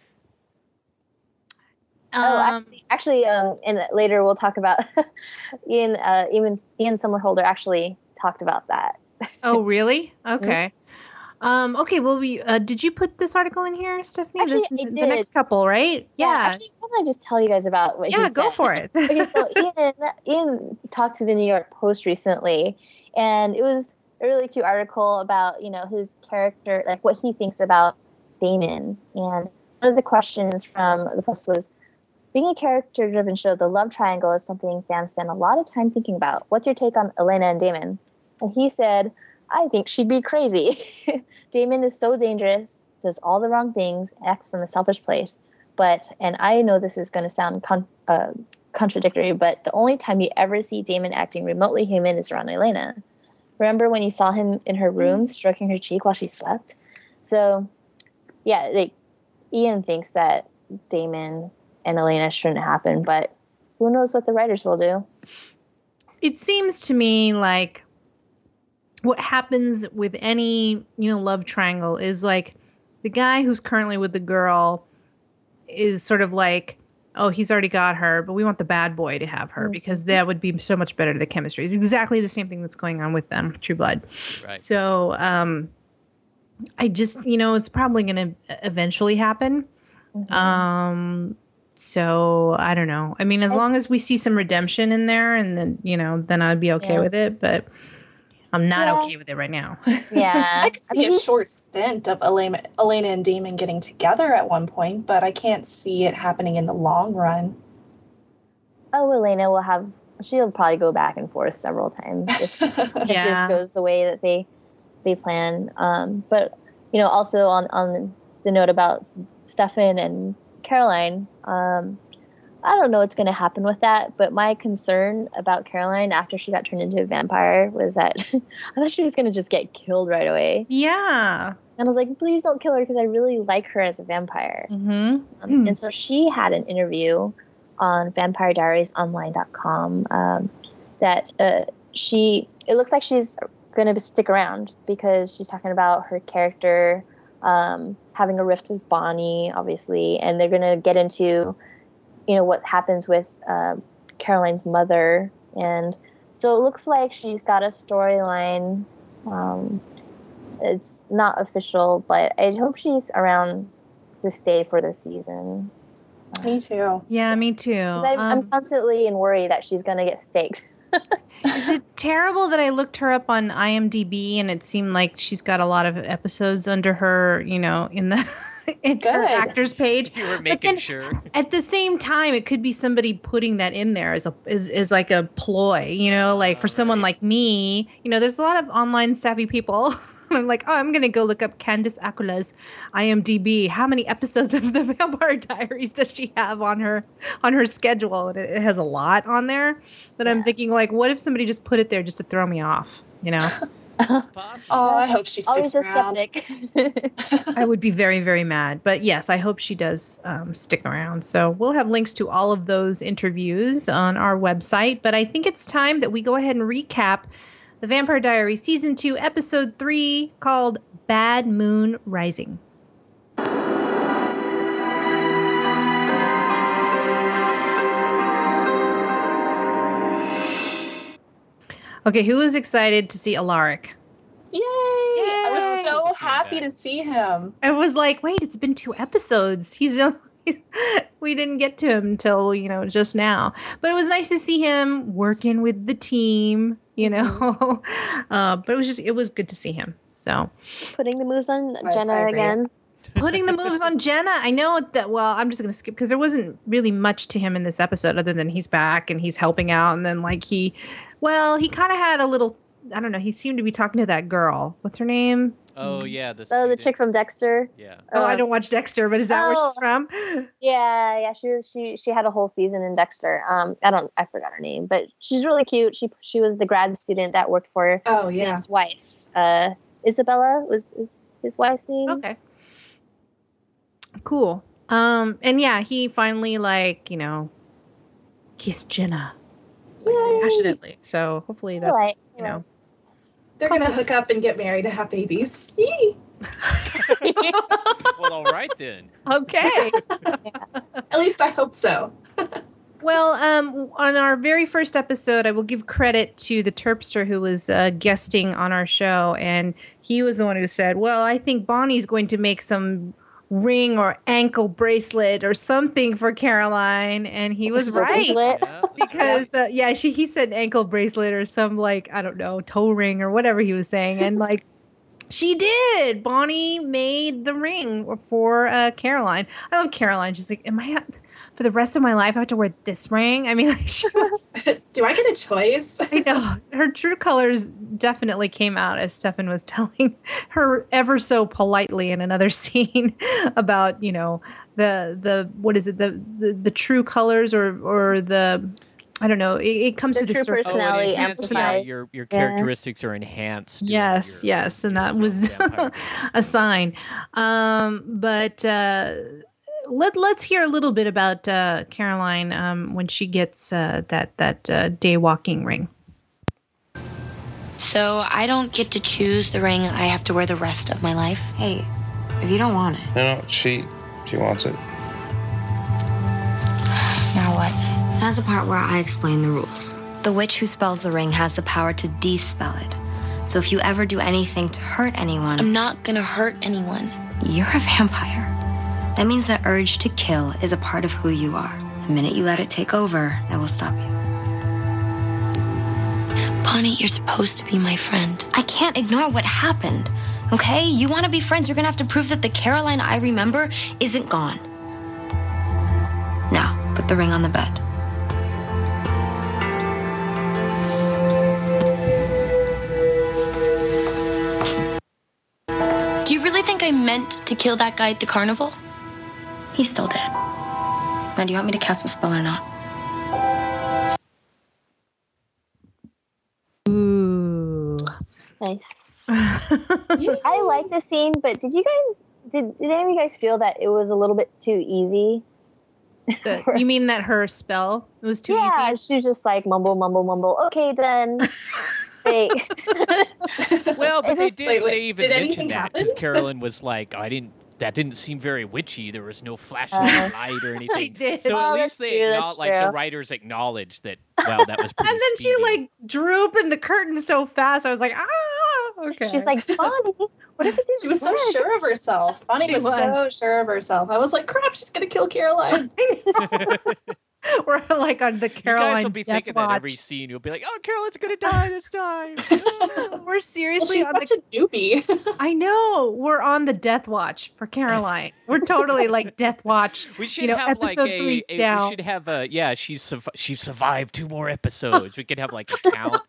Um, Oh, actually, actually, um, and later we'll talk about Ian. Uh, Ian Ian Somerhalder actually talked about that. oh, really? Okay. Um, okay, well, we uh, did you put this article in here, Stephanie? Actually, this, I the did. next couple, right? Yeah. Actually, why don't I just tell you guys about what Yeah, he go said? for it. Okay, so Ian Ian talked to the New York Post recently, and it was a really cute article about, you know, his character, like what he thinks about Damon. And one of the questions from the Post was, being a character-driven show, the love triangle is something fans spend a lot of time thinking about. What's your take on Elena and Damon? And he said, I think she'd be crazy. Damon is so dangerous, does all the wrong things, acts from a selfish place. But, and I know this is going to sound con- uh, contradictory, but the only time you ever see Damon acting remotely human is around Elena. Remember when you saw him in her room stroking her cheek while she slept? So, yeah, like, Ian thinks that Damon and Elena shouldn't happen, but who knows what the writers will do. It seems to me like what happens with any, you know, love triangle is like the guy who's currently with the girl is sort of like, oh, he's already got her, but we want the bad boy to have her, mm-hmm. because that would be so much better to the chemistry. It's exactly the same thing that's going on with them, True Blood. Right. So um, I just, you know, it's probably going to eventually happen. Mm-hmm. Um, so I don't know. I mean, as I, long as we see some redemption in there, and then, you know, then I'd be okay yeah. with it, but I'm not yeah. okay with it right now. Yeah. I could see I mean, a short stint of Elena, Elena and Damon getting together at one point, but I can't see it happening in the long run. Oh, Elena will have, she'll probably go back and forth several times if, if yeah. this goes the way that they they plan. Um, but, you know, also on, on the note about Stefan and Caroline, um, I don't know what's going to happen with that, but my concern about Caroline after she got turned into a vampire was that I thought she was going to just get killed right away. Yeah. And I was like, please don't kill her, because I really like her as a vampire. Mm-hmm. Um, mm. And so she had an interview on vampire diaries online dot com um, that uh, she, it looks like she's going to stick around, because she's talking about her character um, having a rift with Bonnie, obviously, and they're going to get into, you know, what happens with uh, Caroline's mother. And so it looks like she's got a storyline. Um, it's not official, but I hope she's around to stay for the season. Me too. Yeah, me too. I'm, um, I'm constantly in worry that she's going to get staked. Is it terrible that I looked her up on IMDb and it seemed like she's got a lot of episodes under her, you know, in the in her Good. actors page? You were But making then sure. at the same time, it could be somebody putting that in there as a as, as like a ploy, you know, like for Oh, someone right. like me, you know, there's a lot of online savvy people. I'm like, oh, I'm gonna go look up Candice Acula's IMDb. How many episodes of the Vampire Diaries does she have on her on her schedule? And it, it has a lot on there. But I'm thinking, like, what if somebody just put it there just to throw me off? You know, It's possible. Oh, I hope she Always sticks a around. skeptic. I would be very, very mad. But yes, I hope she does um, stick around. So we'll have links to all of those interviews on our website. But I think it's time that we go ahead and recap The Vampire Diaries Season two, Episode three, called Bad Moon Rising. Okay, who was excited to see Alaric? Yay! I Yay! was so Good to see him happy back. to see him. I was like, wait, it's been two episodes. He's we didn't get to him until, you know, just now. But it was nice to see him working with the team, you know. uh, but it was just, it was good to see him. So Putting the moves on Yes, I Jenna agree. again. putting the moves on Jenna. I know that, well, I'm just going to skip because there wasn't really much to him in this episode other than he's back and he's helping out. And then, like, he, well, he kind of had a little, I don't know, he seemed to be talking to that girl. What's her name? Oh yeah, the Oh, the student. chick from Dexter. Yeah. Oh, I Um, don't watch Dexter, but is that where oh. she's from? Yeah, yeah, she was she she had a whole season in Dexter. Um, I don't I forgot her name, but she's really cute. She she was the grad student that worked for Oh, yeah. his wife. Uh, Isabella was is his wife's name. Okay. Cool. Um, and yeah, he finally, like, you know, kissed Jenna Yay. passionately. So hopefully that's, Right, you know. They're going to hook up and get married and have babies. Yee! Well, all right then. Okay. At least I hope so. Well, um, on our very first episode, I will give credit to the Terpster who was uh, guesting on our show, and he was the one who said, well, I think Bonnie's going to make some ring or ankle bracelet or something for Caroline, and he was right. Bracelet. Yeah, that's right. Because uh, yeah, she he said ankle bracelet or some, like, I don't know, toe ring or whatever he was saying, and like she did. Bonnie made the ring for uh, Caroline. I love Caroline. She's like, am I at, for the rest of my life I have to wear this ring? I mean, like, she was. Do I get a choice? I know her true colors definitely came out, as Stefan was telling her ever so politely in another scene about, you know, the the what is it the the, the true colors or or the I don't know. It, it comes The to the true surface. Oh, personality it enhances, yeah, amplified. your your Yeah. characteristics are enhanced. during Yes, your- yes, and your that was vampire days. a sign. Um, but uh, let let's hear a little bit about uh, Caroline um, when she gets uh, that that uh, day walking ring. So I don't get to choose the ring I have to wear the rest of my life. Hey, if you don't want it, No, no, she she wants it. Now what? that's the part where I explain the rules. The witch who spells the ring has the power to de-spell it. So if you ever do anything to hurt anyone, I'm not gonna hurt anyone. you're a vampire. That means the urge to kill is a part of who you are. The minute you let it take over, it will stop you. Bonnie, you're supposed to be my friend. I can't ignore what happened, okay? You want to be friends, you're gonna have to prove that the Caroline I remember isn't gone. Now, put the ring on the bed. Do you really think I meant to kill that guy at the carnival? He's still dead. Now, do you want me to cast a spell or not? Ooh. Nice. I like the scene, but did you guys did did any of you guys feel that it was a little bit too easy? The- you mean that her spell was too yeah, easy? she was just like mumble, mumble, mumble. Okay, then. Wait. Well, but It they just- did. Wait, wait, They even did anything mentioned that because happen? Carolyn was like, "I didn't. That didn't seem very witchy. There was no flashing Uh, light or anything." She did. So Oh, at that's least they true, that's acknowledge, like the true. writers acknowledged that. Well, that was pretty. And then she speedy. like drew open the curtain so fast. I was like, ah, okay. She's like, Bonnie, what if it's She was so sure of herself. Bonnie She was, was. so sure of herself. I was like, crap, she's going to kill Caroline. We're like on the Caroline You guys will be Death thinking Watch. that every scene. You'll be like, "Oh, Caroline's gonna die this time." We're Well, seriously she's on such the. a newbie. I know we're on the Death Watch for Caroline. We're totally like Death Watch. We should you know, have like episode a, three a- down. we should have a yeah, she's surv- she survived two more episodes. We could have like a count.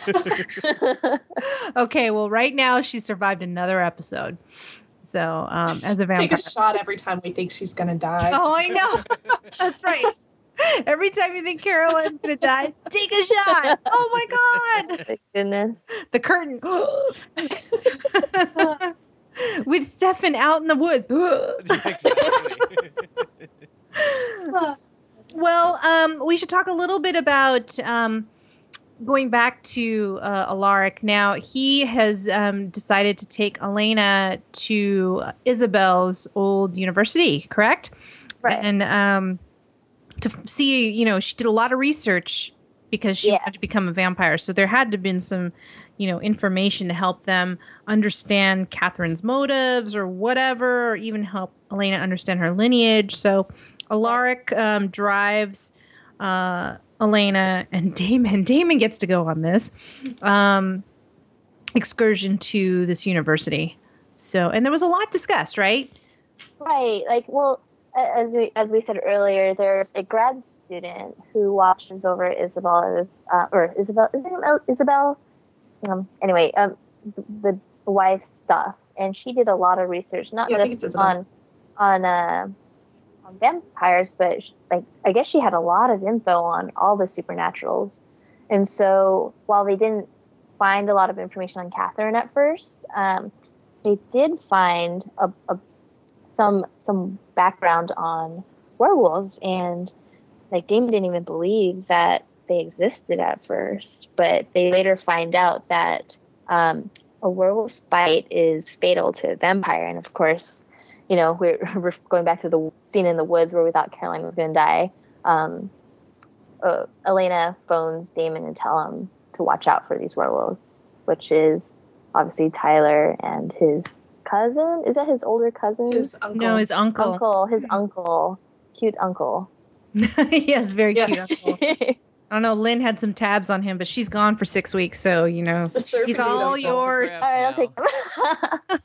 Okay, well, right now she survived another episode. So, um, as a vampire. Take a shot every time we think she's gonna die. Oh, I know. That's right. Every time you think Caroline's gonna die, take a shot. Oh my God! Thank goodness. The curtain. With Stefan out in the woods. Well, um, we should talk a little bit about um, going back to uh, Alaric. Now, he has um, decided to take Elena to Isabel's old university, correct? Right. And um, to f- see, you know, she did a lot of research because she Yeah. wanted to become a vampire. So there had to have been some, you know, information to help them understand Catherine's motives or whatever, or even help Elena understand her lineage. So Alaric um, drives uh, Elena and Damon. Damon gets to go on this um, excursion to this university. So, and there was a lot discussed, right? Right. Like, well, a- as we as we said earlier, there's a grad student who watches over Isabel's uh, or Isabel is it Isabel. Um. Anyway, um, the, the wife's stuff, and she did a lot of research, not Yeah, I think it's just Isabel. on on uh, on vampires, but sh- like I guess she had a lot of info on all the supernaturals. And so while they didn't find a lot of information on Catherine at first, um, they did find a, a some some background on werewolves, and like Damon didn't even believe that they existed at first, but they later find out that um, a werewolf's bite is fatal to a vampire. And of course, you know, we're, we're going back to the scene in the woods where we thought Caroline was going to die. Um, uh, Elena phones Damon and tell him to watch out for these werewolves, which is obviously Tyler and his cousin. Is that his older cousin? His uncle. No, his uncle. uncle. His uncle. Cute uncle. Yes, very Yes. cute uncle. I don't know. Lynn had some tabs on him, but she's gone for six weeks, so you know The serpent he's all dude. yours. All right, I'll take them.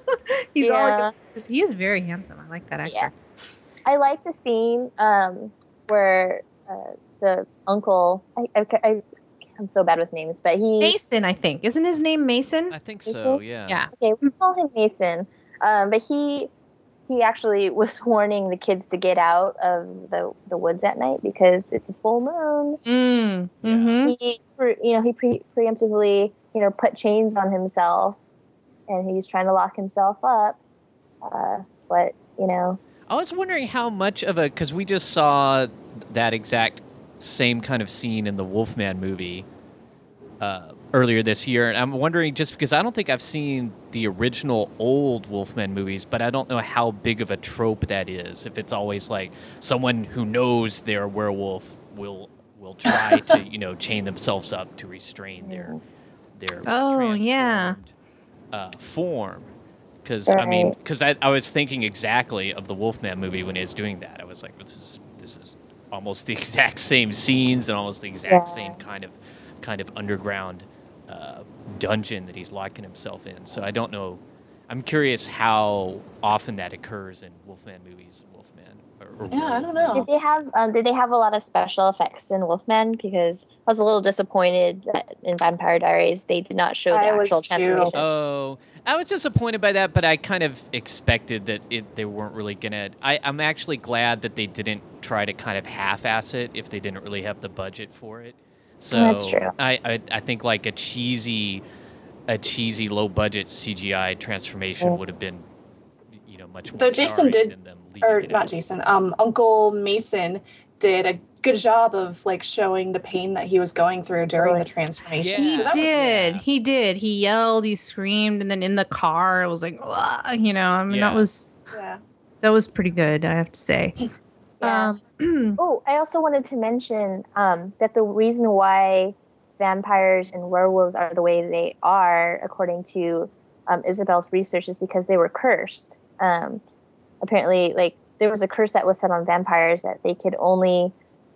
He's all Yeah. yours. He is very handsome. I like that actor. Yeah. I like the scene um, where uh, the uncle. I, I, I, I'm so bad with names, but he. Mason, I think, isn't his name Mason? I think Is so. it? Yeah. Yeah. Okay, we call him Mason. Um, but he he actually was warning the kids to get out of the, the woods at night because it's a full moon. Mm. Yeah. Mm-hmm. He, pre- you know, he pre- preemptively, you know, put chains on himself, and he's trying to lock himself up. Uh, but you know, I was wondering how much of a because we just saw that exact same kind of scene in the Wolfman movie uh, earlier this year, and I'm wondering just because I don't think I've seen the original old Wolfman movies, but I don't know how big of a trope that is. If it's always like someone who knows they're a werewolf will will try to you know chain themselves up to restrain their their Oh, yeah. transformed, uh, form. Because I mean, Right. because I, I was thinking exactly of the Wolfman movie when he was doing that. I was like, this is this is almost the exact same scenes and almost the exact Yeah. same kind of kind of underground uh, dungeon that he's locking himself in. So I don't know. I'm curious how often that occurs in Wolfman movies and Wolfman. Or, or Yeah, I don't werewolf know. did they have um, did they have a lot of special effects in Wolfman? Because I was a little disappointed that in Vampire Diaries they did not show the I was actual too. transformation. Oh, I was disappointed by that, but I kind of expected that it, they weren't really gonna. I, I'm actually glad that they didn't try to kind of half-ass it if they didn't really have the budget for it. So That's true. I, I, I think like a cheesy, a cheesy low-budget C G I transformation Mm. would have been, you know, much more. Though Jason jarring did- than them leaving Or it not out. Jason. Um, Uncle Mason did a good job of like showing the pain that he was going through during the Right. transformation. Yeah. He So that was did. yeah. He did. He yelled. He screamed, and then in the car, it was like, "Ugh," you know. I mean, Yeah. that was yeah. that was pretty good. I have to say. Yeah. Um, Oh, I also wanted to mention um, that the reason why vampires and werewolves are the way they are, according to um, Isabel's research, is because they were cursed. Um, apparently, like there was a curse that was set on vampires that they could only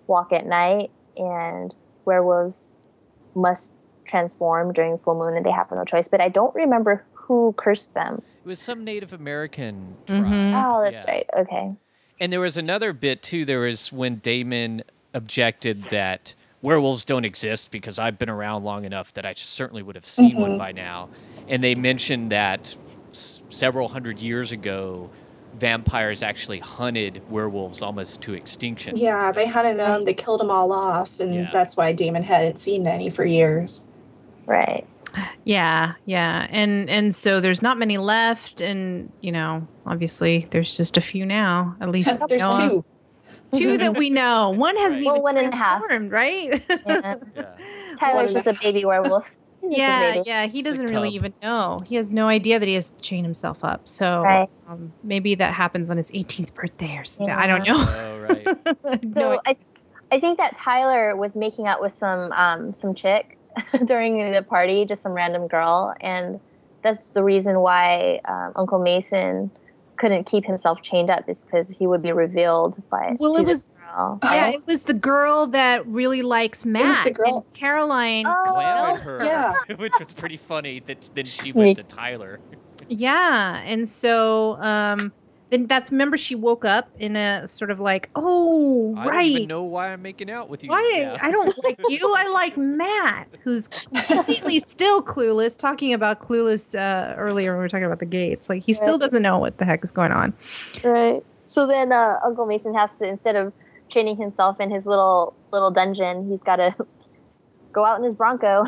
walk at night, and werewolves must transform during full moon, and they have no choice. But I don't remember who cursed them. It was some Native American tribe. Mhm. Oh, that's Yeah. right. Okay. And there was another bit, too. There was when Damon objected that werewolves don't exist because I've been around long enough that I certainly would have seen one by now. And they mentioned that s- several hundred years ago, vampires actually hunted werewolves almost to extinction. Yeah, they hadn't known. They killed them all off, and Yeah. that's why Damon hadn't seen any for years. Right. Yeah, yeah. And and so there's not many left, and you know, obviously there's just a few now. At least we There's know of. two. Two that we know. One hasn't Right. even Well, one and a half. transformed, right? Yeah. Yeah. Tyler's One just a baby werewolf. He's just a yeah, baby. yeah. He It's a doesn't really cub. even know. He has no idea that he has to chain himself up. So Right. um, maybe that happens on his eighteenth birthday or something. I don't know. Oh, right. No So I, I think that Tyler was making out with some um, some chick during the party, just some random girl, and that's the reason why um, Uncle Mason couldn't keep himself chained up, is because he would be revealed by. Well, to it this was- girl. Yeah, it was the girl that really likes Matt. the girl- And Caroline. Oh, Clamored her, yeah. which was pretty funny. That then she went to Tyler. Yeah, and so um, then that's remember she woke up in a sort of like, oh, I right. don't even know why I'm making out with you. Why Yeah. I don't like you. I like Matt, who's completely still clueless. Talking about clueless uh, earlier when we were talking about the gates, like he still Right. doesn't know what the heck is going on. Right. So then uh, Uncle Mason has to, instead of chaining himself in his little little dungeon, he's got to go out in his Bronco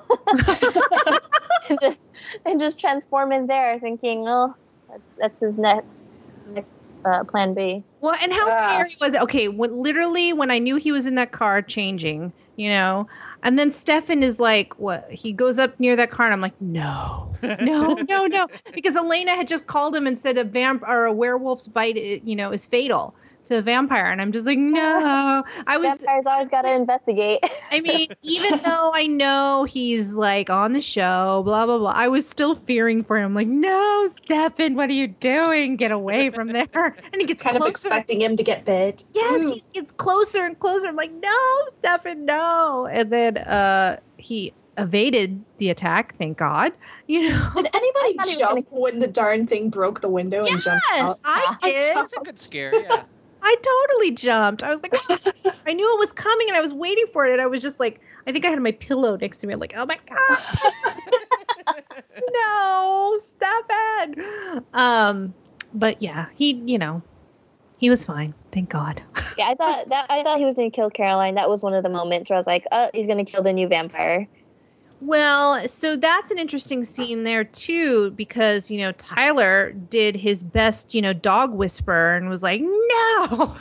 and just and just transform in there, thinking, oh, that's that's his next next uh, plan B. Well, and how Ah. scary was it? Okay, when literally when I knew he was in that car changing, you know, and then Stefan is like, what? He goes up near that car, and I'm like, no, no, no, no, because Elena had just called him and said a vamp or a werewolf's bite, i- you know, is fatal to a vampire, and I'm just like, no. I was, Vampires always got to investigate. I mean, even though I know he's like on the show, blah blah blah, I was still fearing for him. Like, no, Stefan, what are you doing? Get away from there! And he gets Kind of closer. expecting him to get bit. Yes, Ooh. he gets closer and closer. I'm like, no, Stefan, no. And then uh, he evaded the attack, thank God. You know, Did I anybody thought he was jump when the darn thing broke the window and jumped out? yes, I did. That's a good scare. Yeah. I totally jumped. I was like, I knew it was coming and I was waiting for it. And I was just like, I think I had my pillow next to me. I'm like, oh my God. No, Stefan. Um, but yeah, he, you know, he was fine. Thank God. Yeah, I thought that I thought he was going to kill Caroline. That was one of the moments where I was like, oh, he's going to kill the new vampire. Well, so that's an interesting scene there too, because you know Tyler did his best, you know, dog whisperer and was like, "No,"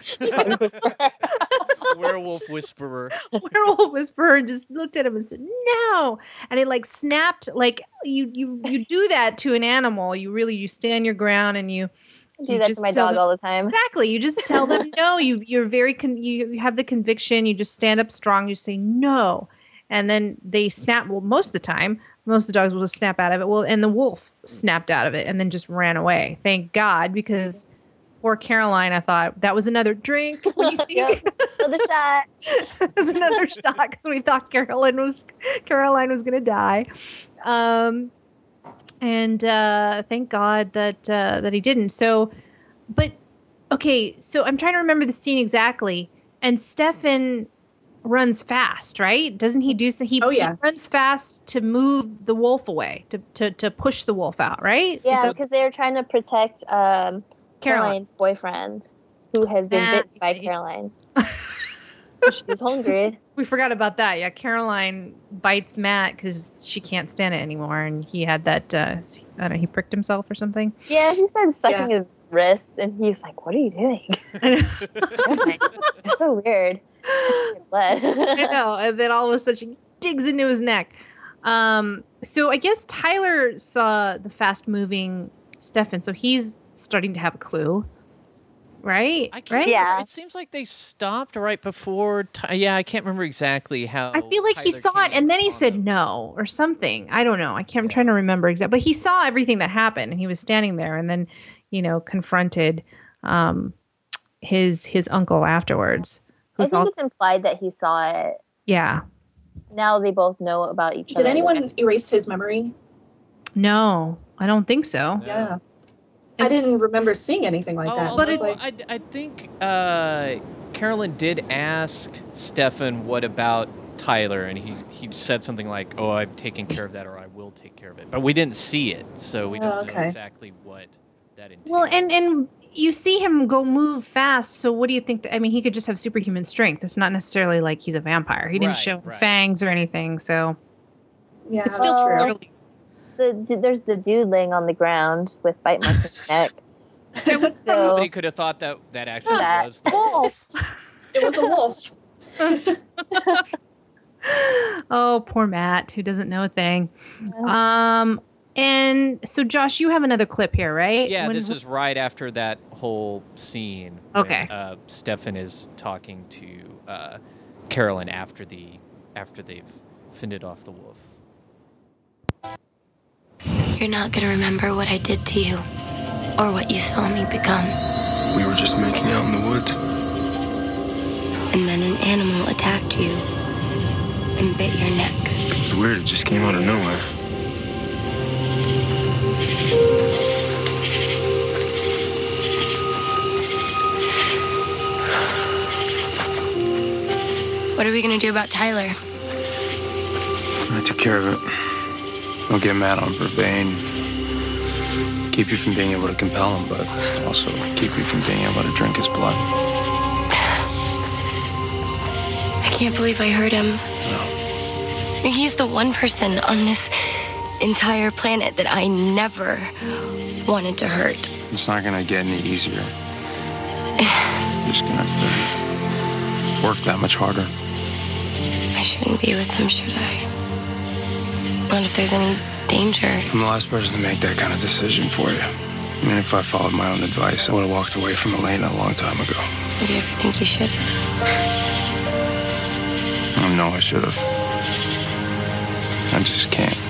Werewolf whisperer. werewolf whisperer, and just looked at him and said, "No," and it like snapped. Like you, you, you do that to an animal. You really, you stand your ground and you I do You that just to my tell dog them- all the time. exactly. You just tell them no. You, you're very, con- you you have the conviction. You just stand up strong. You say no. And then they snap. Well, most of the time, most of the dogs will just snap out of it. Well, and the wolf snapped out of it and then just ran away. Thank God, because poor Caroline, I thought that was another drink. What do you Yep. think? Another shot. It was another shot because we thought Caroline was Caroline was gonna die. Um, and uh, thank God that uh, that he didn't. So, but okay, so I'm trying to remember the scene exactly. And Stefan runs fast, right? Doesn't he do so? He, Oh, yeah. he runs fast to move the wolf away, to to to push the wolf out, right? Yeah, So- because they were trying to protect um, Caroline. Caroline's boyfriend, who has been Ah, bitten by yeah. Caroline. She was hungry. We forgot about that. Yeah, Caroline bites Matt because she can't stand it anymore, and he had that. Uh, I don't know. He pricked himself or something. Yeah, she started sucking Yeah. his wrist, and he's like, "What are you doing? It's so weird." Blood. I know. And then all of a sudden, she digs into his neck. Um, so I guess Tyler saw the fast-moving Stefan, so he's starting to have a clue, right? I can't right? Yeah. remember. It seems like they stopped right before. Ty- yeah, I can't remember exactly how. I feel like he Tyler saw it, came and then he upon said them. no or something. I don't know. I can't. I'm Yeah. trying to remember exactly, but he saw everything that happened, and he was standing there, and then, you know, confronted um, his his uncle afterwards, I who's think all it's implied that he saw it. yeah. Now they both know about each Did other. anyone erase his memory? No, I don't think so. No. Yeah. I It's- didn't remember seeing anything like Oh, that. But I was it's- like, I, I think uh, Carolyn did ask Stefan what about Tyler, and he, he said something like, oh, I'm taking care of that, or I will take care of it. But we didn't see it, so we Oh, don't know okay. exactly what that entails. Well, and and you see him go move fast. So what do you think? That, I mean, he could just have superhuman strength. It's not necessarily like he's a vampire. He didn't Right, show right. fangs or anything. So yeah, it's that's still Well, true. early. The, there's the dude laying on the ground with bite marks in his neck. So Somebody could have thought that that actually That- was the wolf. It was a wolf. Oh, poor Matt, who doesn't know a thing. Um, and so Josh, you have another clip here, right? Yeah, When- this is right after that whole scene. Okay. When, uh, Stefan is talking to uh, Carolyn after the after they've fended off the wolf. You're not gonna remember what I did to you or what you saw me become. We were just making out in the woods. And then an animal attacked you and bit your neck. It was weird. It just came out of nowhere. What are we gonna do about Tyler? I took care of it. I'll get Matt on Vervain. Keep you from being able to compel him, but also keep you from being able to drink his blood. I can't believe I hurt him. No. He's the one person on this entire planet that I never wanted to hurt. It's not gonna get any easier. You're just gonna have to work that much harder. I shouldn't be with him, should I? Not if there's any danger. I'm the last person to make that kind of decision for you. I mean, if I followed my own advice, I would have walked away from Elena a long time ago. Do you ever think you should? I know I should have. I just can't.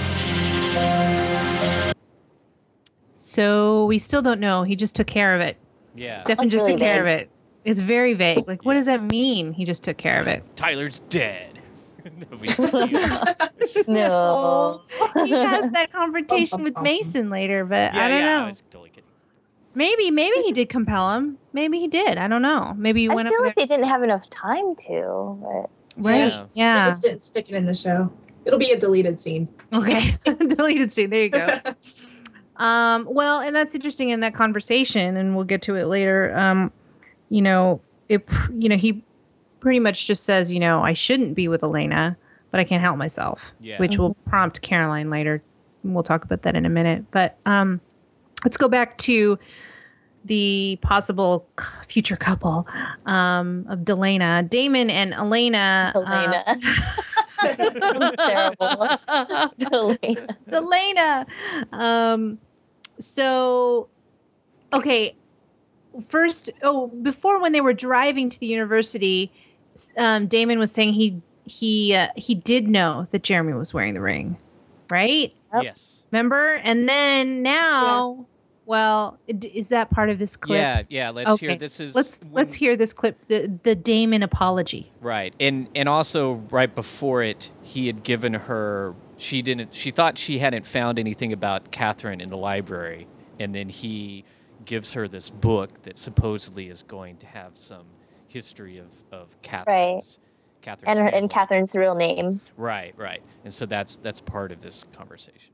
So we still don't know. He just took care of it. Yeah. Stefan That's just really took care vague. of it. It's very vague. Like, what does that mean? He just took care of it. Tyler's dead. No, we don't see it. no. He has that confrontation with Mason later, but Yeah, I don't yeah, know. I was totally kidding. Maybe, maybe he did compel him. Maybe he did. I don't know. Maybe he I went feel up like they didn't have enough time to, but there. Right. Yeah. They Yeah. just didn't stick it in the show. It'll be a deleted scene. Okay. Deleted scene. There you go. Um, well, and that's interesting in that conversation, and we'll get to it later. Um, you know, it, you know, he pretty much just says, you know, I shouldn't be with Elena, but I can't help myself, Yeah. which will prompt Caroline later. We'll talk about that in a minute. But um, let's go back to the possible c- future couple um, of Delana, Damon and Elena. Elena. um, Sounds terrible. Delana. Delana. Um, so, okay. First, oh, before when they were driving to the university, um, Damon was saying he he uh, he did know that Jeremy was wearing the ring, right? Yep. Yes. Remember? And then now, well, d- is that part of this clip? Yeah, yeah. Let's hear. Okay. This is Let's when- let's hear this clip. The the Damon apology. Right, and and also right before it, he had given her. She didn't. She thought she hadn't found anything about Catherine in the library, and then he gives her this book that supposedly is going to have some history of of Catherine's. Catherine's And her, and family. Catherine's real name. Right, right, and so that's that's part of this conversation.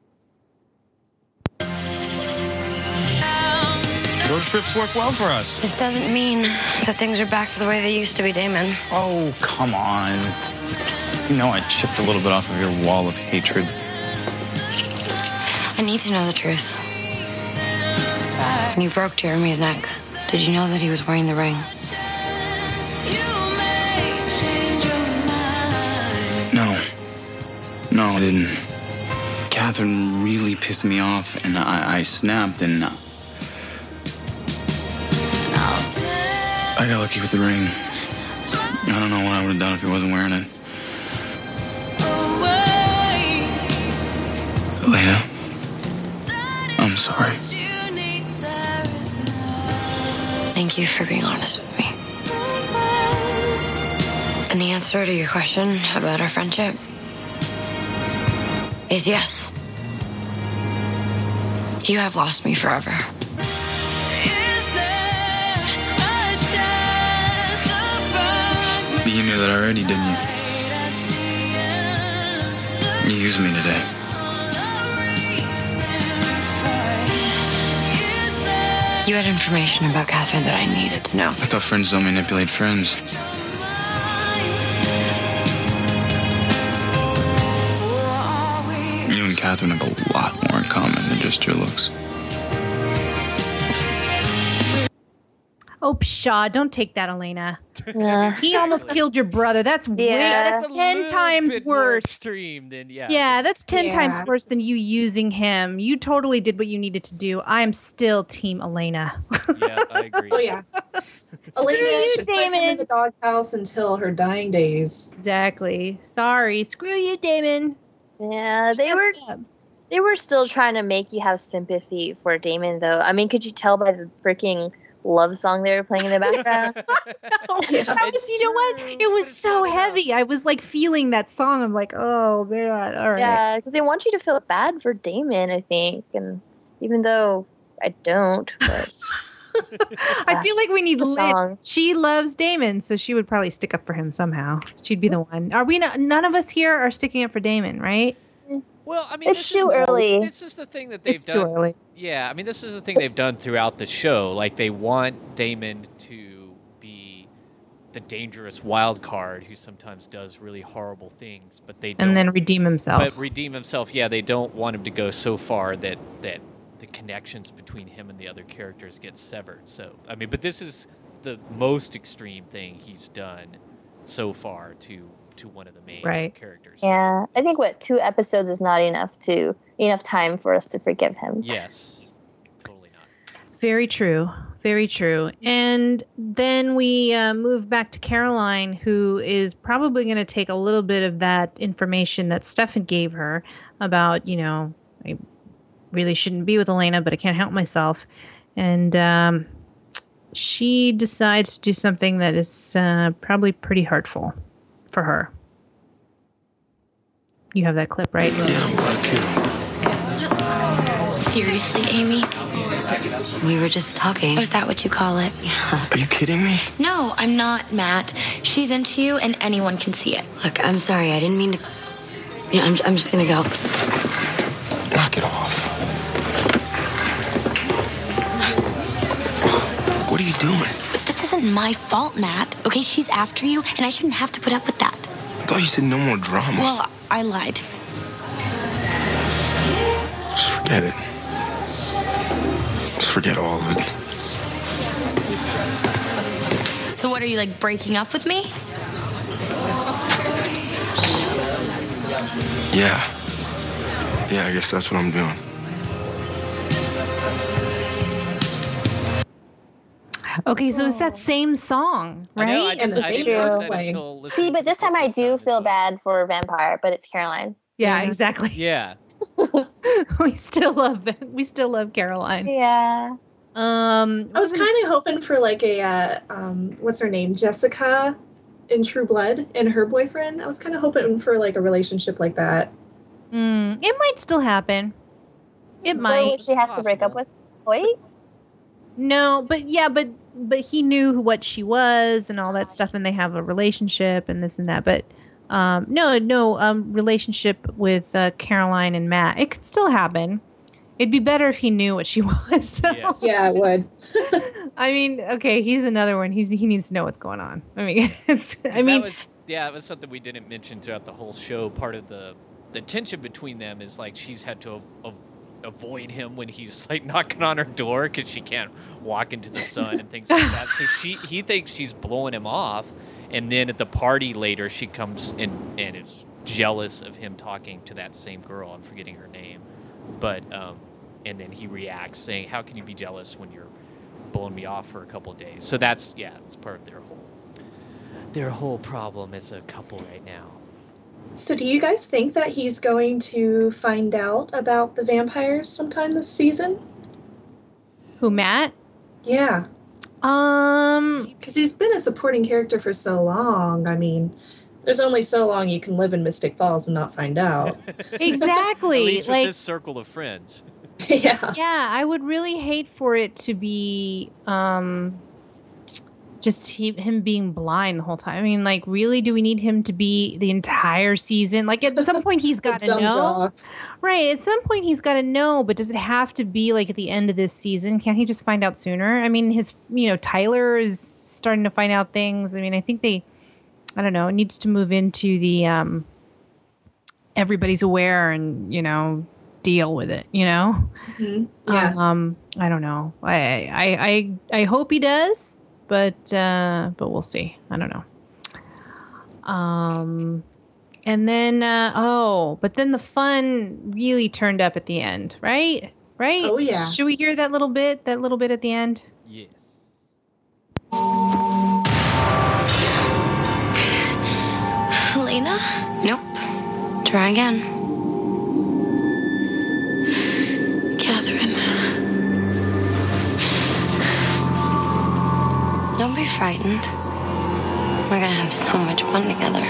Road trips work well for us. This doesn't mean that things are back to the way they used to be, Damon. Oh, come on. You know I chipped a little bit off of your wall of hatred. I need to know the truth. When you broke Jeremy's neck, did you know that he was wearing the ring? No. No, I didn't. Catherine really pissed me off, and I, I snapped, and uh, I got lucky with the ring. I don't know what I would have done if he wasn't wearing it. Elena, I'm sorry. Thank you for being honest with me. And the answer to your question about our friendship is yes. You have lost me forever. You knew that already, didn't you? You used me today. You had information about Catherine that I needed to know. I thought friends don't manipulate friends. You and Catherine have a lot more in common than just your looks. Oh, pshaw, don't take that, Elena. Yeah. He almost killed your brother. That's way, Yeah. that's ten times Bit more worse. extreme than yeah. Yeah, that's ten Yeah. times worse than you using him. You totally did what you needed to do. I am still Team Elena. Yeah, I agree. Oh yeah. Elena you, should put him in Damon. the doghouse until her dying days. Exactly. Sorry. Screw you, Damon. Yeah, they were Messed up. they were still trying to make you have sympathy for Damon, though. I mean, could you tell by the freaking love song they were playing in the background? Oh, that was, you know what? true, It but was it's so not enough. heavy. I was like feeling that song. I'm like, oh man, all right. Yeah, because they want you to feel bad for Damon, I think, and even though I don't, but I feel like we need the Lynn. song. She loves Damon, so she would probably stick up for him somehow. She'd be the one. Are we not? None of us here are sticking up for Damon, right? Well, I mean, It's this too is, early. This is the thing that they've It's done. too early. Yeah, I mean, this is the thing they've done throughout the show. Like, they want Damon to be the dangerous wild card who sometimes does really horrible things, but they don't. And then redeem himself. But redeem himself, yeah, they don't want him to go so far that that the connections between him and the other characters get severed. So, I mean, but this is the most extreme thing he's done so far to to one of the main Right. characters. Yeah, I think what two episodes is not enough to enough time for us to forgive him. Yes. Totally not. Very true. Very true. And then we uh, move back to Caroline, who is probably going to take a little bit of that information that Stefan gave her about, you know, I really shouldn't be with Elena, but I can't help myself. And um, she decides to do something that is uh, probably pretty hurtful for her. You have that clip, right? Yeah, I'm glad too. Seriously, Amy? We were just talking. Oh, is that what you call it? Are you kidding me? No, I'm not, Matt. She's into you, and anyone can see it. Look, I'm sorry. I didn't mean to. You know, I'm, I'm just gonna go. Knock it off. What are you doing? But this isn't my fault, Matt. Okay, she's after you, and I shouldn't have to put up with that. I thought you said no more drama. Well, I lied. Just forget it. Just forget all of it. So what, are you, like, breaking up with me? Yeah. Yeah, I guess that's what I'm doing. Okay, so it's that same song, right? I know, I And just, the I same didn't notice song's that playing. until listening See, but to this the time I focus do sound as feel well. bad for Vampire, but it's Caroline. Yeah, exactly. Yeah. we still love it. We still love Caroline. Yeah. Um, I was kind of hoping for like a uh, um, what's her name, Jessica, in True Blood, and her boyfriend. I was kind of hoping for like a relationship like that. mm, it might still happen. It So might. she has to break up with Hoyt? No, but yeah, but but he knew what she was and all that stuff, and they have a relationship and this and that. But um, no, no um, relationship with uh, Caroline and Matt. It could still happen. It'd be better if he knew what she was. though. Yes. Yeah, it would. I mean, okay, he's another one. He he needs to know what's going on. I mean, it's. I 'Cause mean, that was, yeah, it was something we didn't mention throughout the whole show. Part of the the tension between them is like she's had to av- av- avoid him when he's like knocking on her door because she can't walk into the sun and things like that. So she he thinks she's blowing him off, and then at the party later she comes and and is jealous of him talking to that same girl. I'm forgetting her name, but um, and then he reacts saying, "How can you be jealous when you're blowing me off for a couple of days?" So that's yeah, it's part of their whole their whole problem as a couple right now. So, do you guys think that he's going to find out about the vampires sometime this season? who Matt? Yeah. Um, Because he's been a supporting character for so long. I mean, there's only so long you can live in Mystic Falls and not find out. exactly. At least with like, this circle of friends. yeah. yeah, I would really hate for it to be um, just he, him being blind the whole time. I mean, like, really, do we need him to be the entire season? Like, at some point, he's got to Thumbs know. off. Right. At some point, he's got to know, but does it have to be like at the end of this season? Can't he just find out sooner? I mean, his, you know, Tyler is starting to find out things. I mean, I think they, I don't know, it needs to move into the um, everybody's aware and, you know, deal with it, you know? Mhm. Yeah. Um, I don't know. I, I, I, I hope he does, but, uh, but we'll see. I don't know. Um, And then, uh, oh, but then the fun really turned up at the end, right? Right? Oh, yeah. Should we hear that little bit? That little bit at the end? Yes. Elena? Nope. Try again. Catherine. Don't be frightened. We're gonna have so much fun together.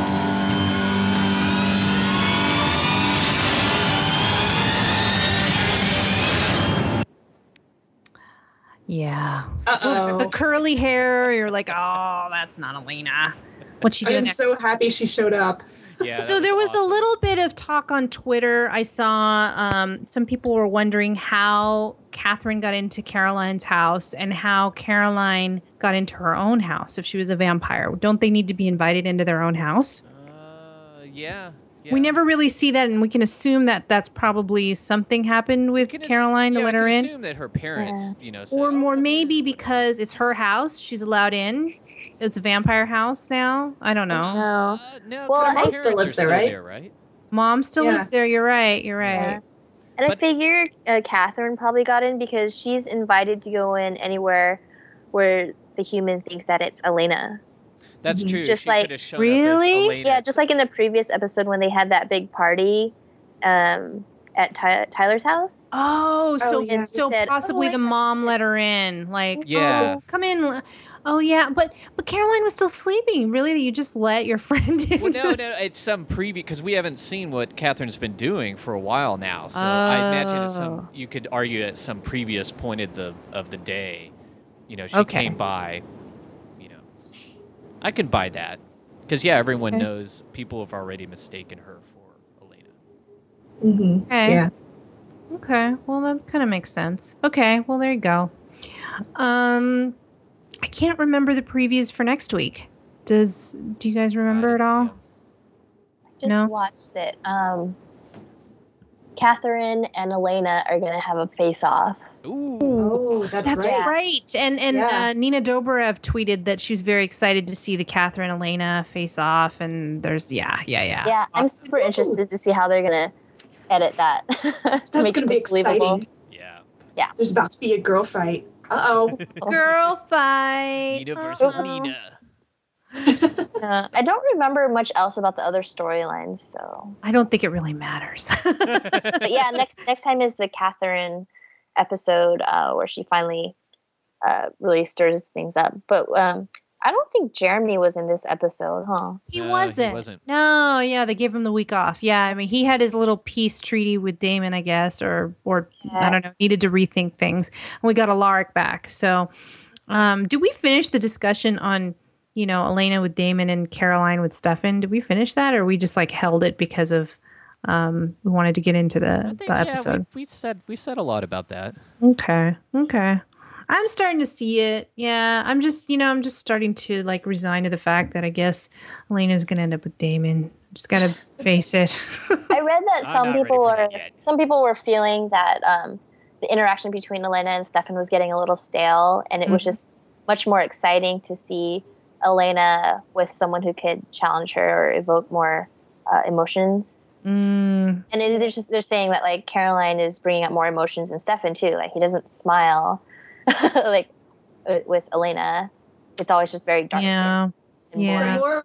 Yeah. Uh-oh. The curly hair, you're like, oh, that's not Elena. What's she doing I'm there? so happy she showed up. Yeah, So that there was awesome. a little bit of talk on Twitter. I saw um, some people were wondering how Catherine got into Caroline's house and how Caroline got into her own house if she was a vampire. Don't they need to be invited into their own house? Uh, yeah. yeah. We never really see that, and we can assume that that's probably something happened with We can ass- Caroline yeah, to let we her can in. assume that her parents, you know, said, Or "Oh, more come maybe in." because it's her house, she's allowed in. It's a vampire house now. I don't know. No. Uh, no, Well, but her I- Mom still parents lives are there, still right? there, right? Mom still Yeah. lives there. You're right. You're right. Yeah. And But- I figured uh, Catherine probably got in because she's invited to go in anywhere where the human thinks that it's Elena. That's Mhm. true. Just she like- could have shown Really? Up as Elena. Yeah, just like in the previous episode when they had that big party um, at Ty- Tyler's house. Oh, so Oh, yeah. so He said, possibly "Oh, the I- mom let her in. Like, Yeah. oh, come in. Oh yeah, but but Caroline was still sleeping. Really, you just let your friend in? Well, no, no, it's some preview because we haven't seen what Catherine's been doing for a while now. So I imagine it's some. Oh. You could argue at some previous point of the of the day, you know, she Okay. came by. You know, I can buy that because yeah, everyone Okay. knows people have already mistaken her for Elena. Mm-hmm. Okay. Yeah. Okay, well that kind of makes sense. Okay, well there you go. Um, I can't remember the previews for next week. Does do you guys remember I it didn't see all? them. Just No. watched it. Um, Catherine and Elena are going to have a face-off. Ooh. Oh, that's, That's right. right. And and Yeah. uh, Nina Dobrev tweeted that she was very excited to see the Catherine Elena face off. And there's yeah, yeah, yeah. Yeah, I'm Awesome. super interested to see how they're going to edit that. to That's make going to it be look believable. exciting. Yeah. There's about to be a girl fight. Uh-oh. Girl fight. Nina versus Uh-oh. Nina. Uh, I don't remember much else about the other storylines, though. I don't think it really matters. But yeah, next next time is the Catherine episode uh, where she finally uh, really stirs things up. But um, I don't think Jeremy was in this episode, huh? He No, he wasn't. wasn't. No, yeah, they gave him the week off. Yeah, I mean, he had his little peace treaty with Damon, I guess, or or I Yeah. don't know, needed to rethink things. And we got Alaric back. So, um, did we finish the discussion on, you know, Elena with Damon and Caroline with Stefan? Did we finish that, or we just like held it because of um, we wanted to get into I the think, the yeah, episode? we, we said we said a lot about that. Okay. Okay. I'm starting to see it. Yeah. I'm just, you know, I'm just starting to like resign to the fact that I guess Elena's going to end up with Damon. I'm just got to face it. I read that I'm some not ready people for were that yet. some people were feeling that um, the interaction between Elena and Stefan was getting a little stale, and it was Mhm. just much more exciting to see Elena with someone who could challenge her or evoke more uh, emotions. Mm, And it, they're just they're saying that like Caroline is bringing up more emotions in Stefan too. Like he doesn't smile like uh, with Elena. It's always just very dark. yeah. and Yeah. So boring. more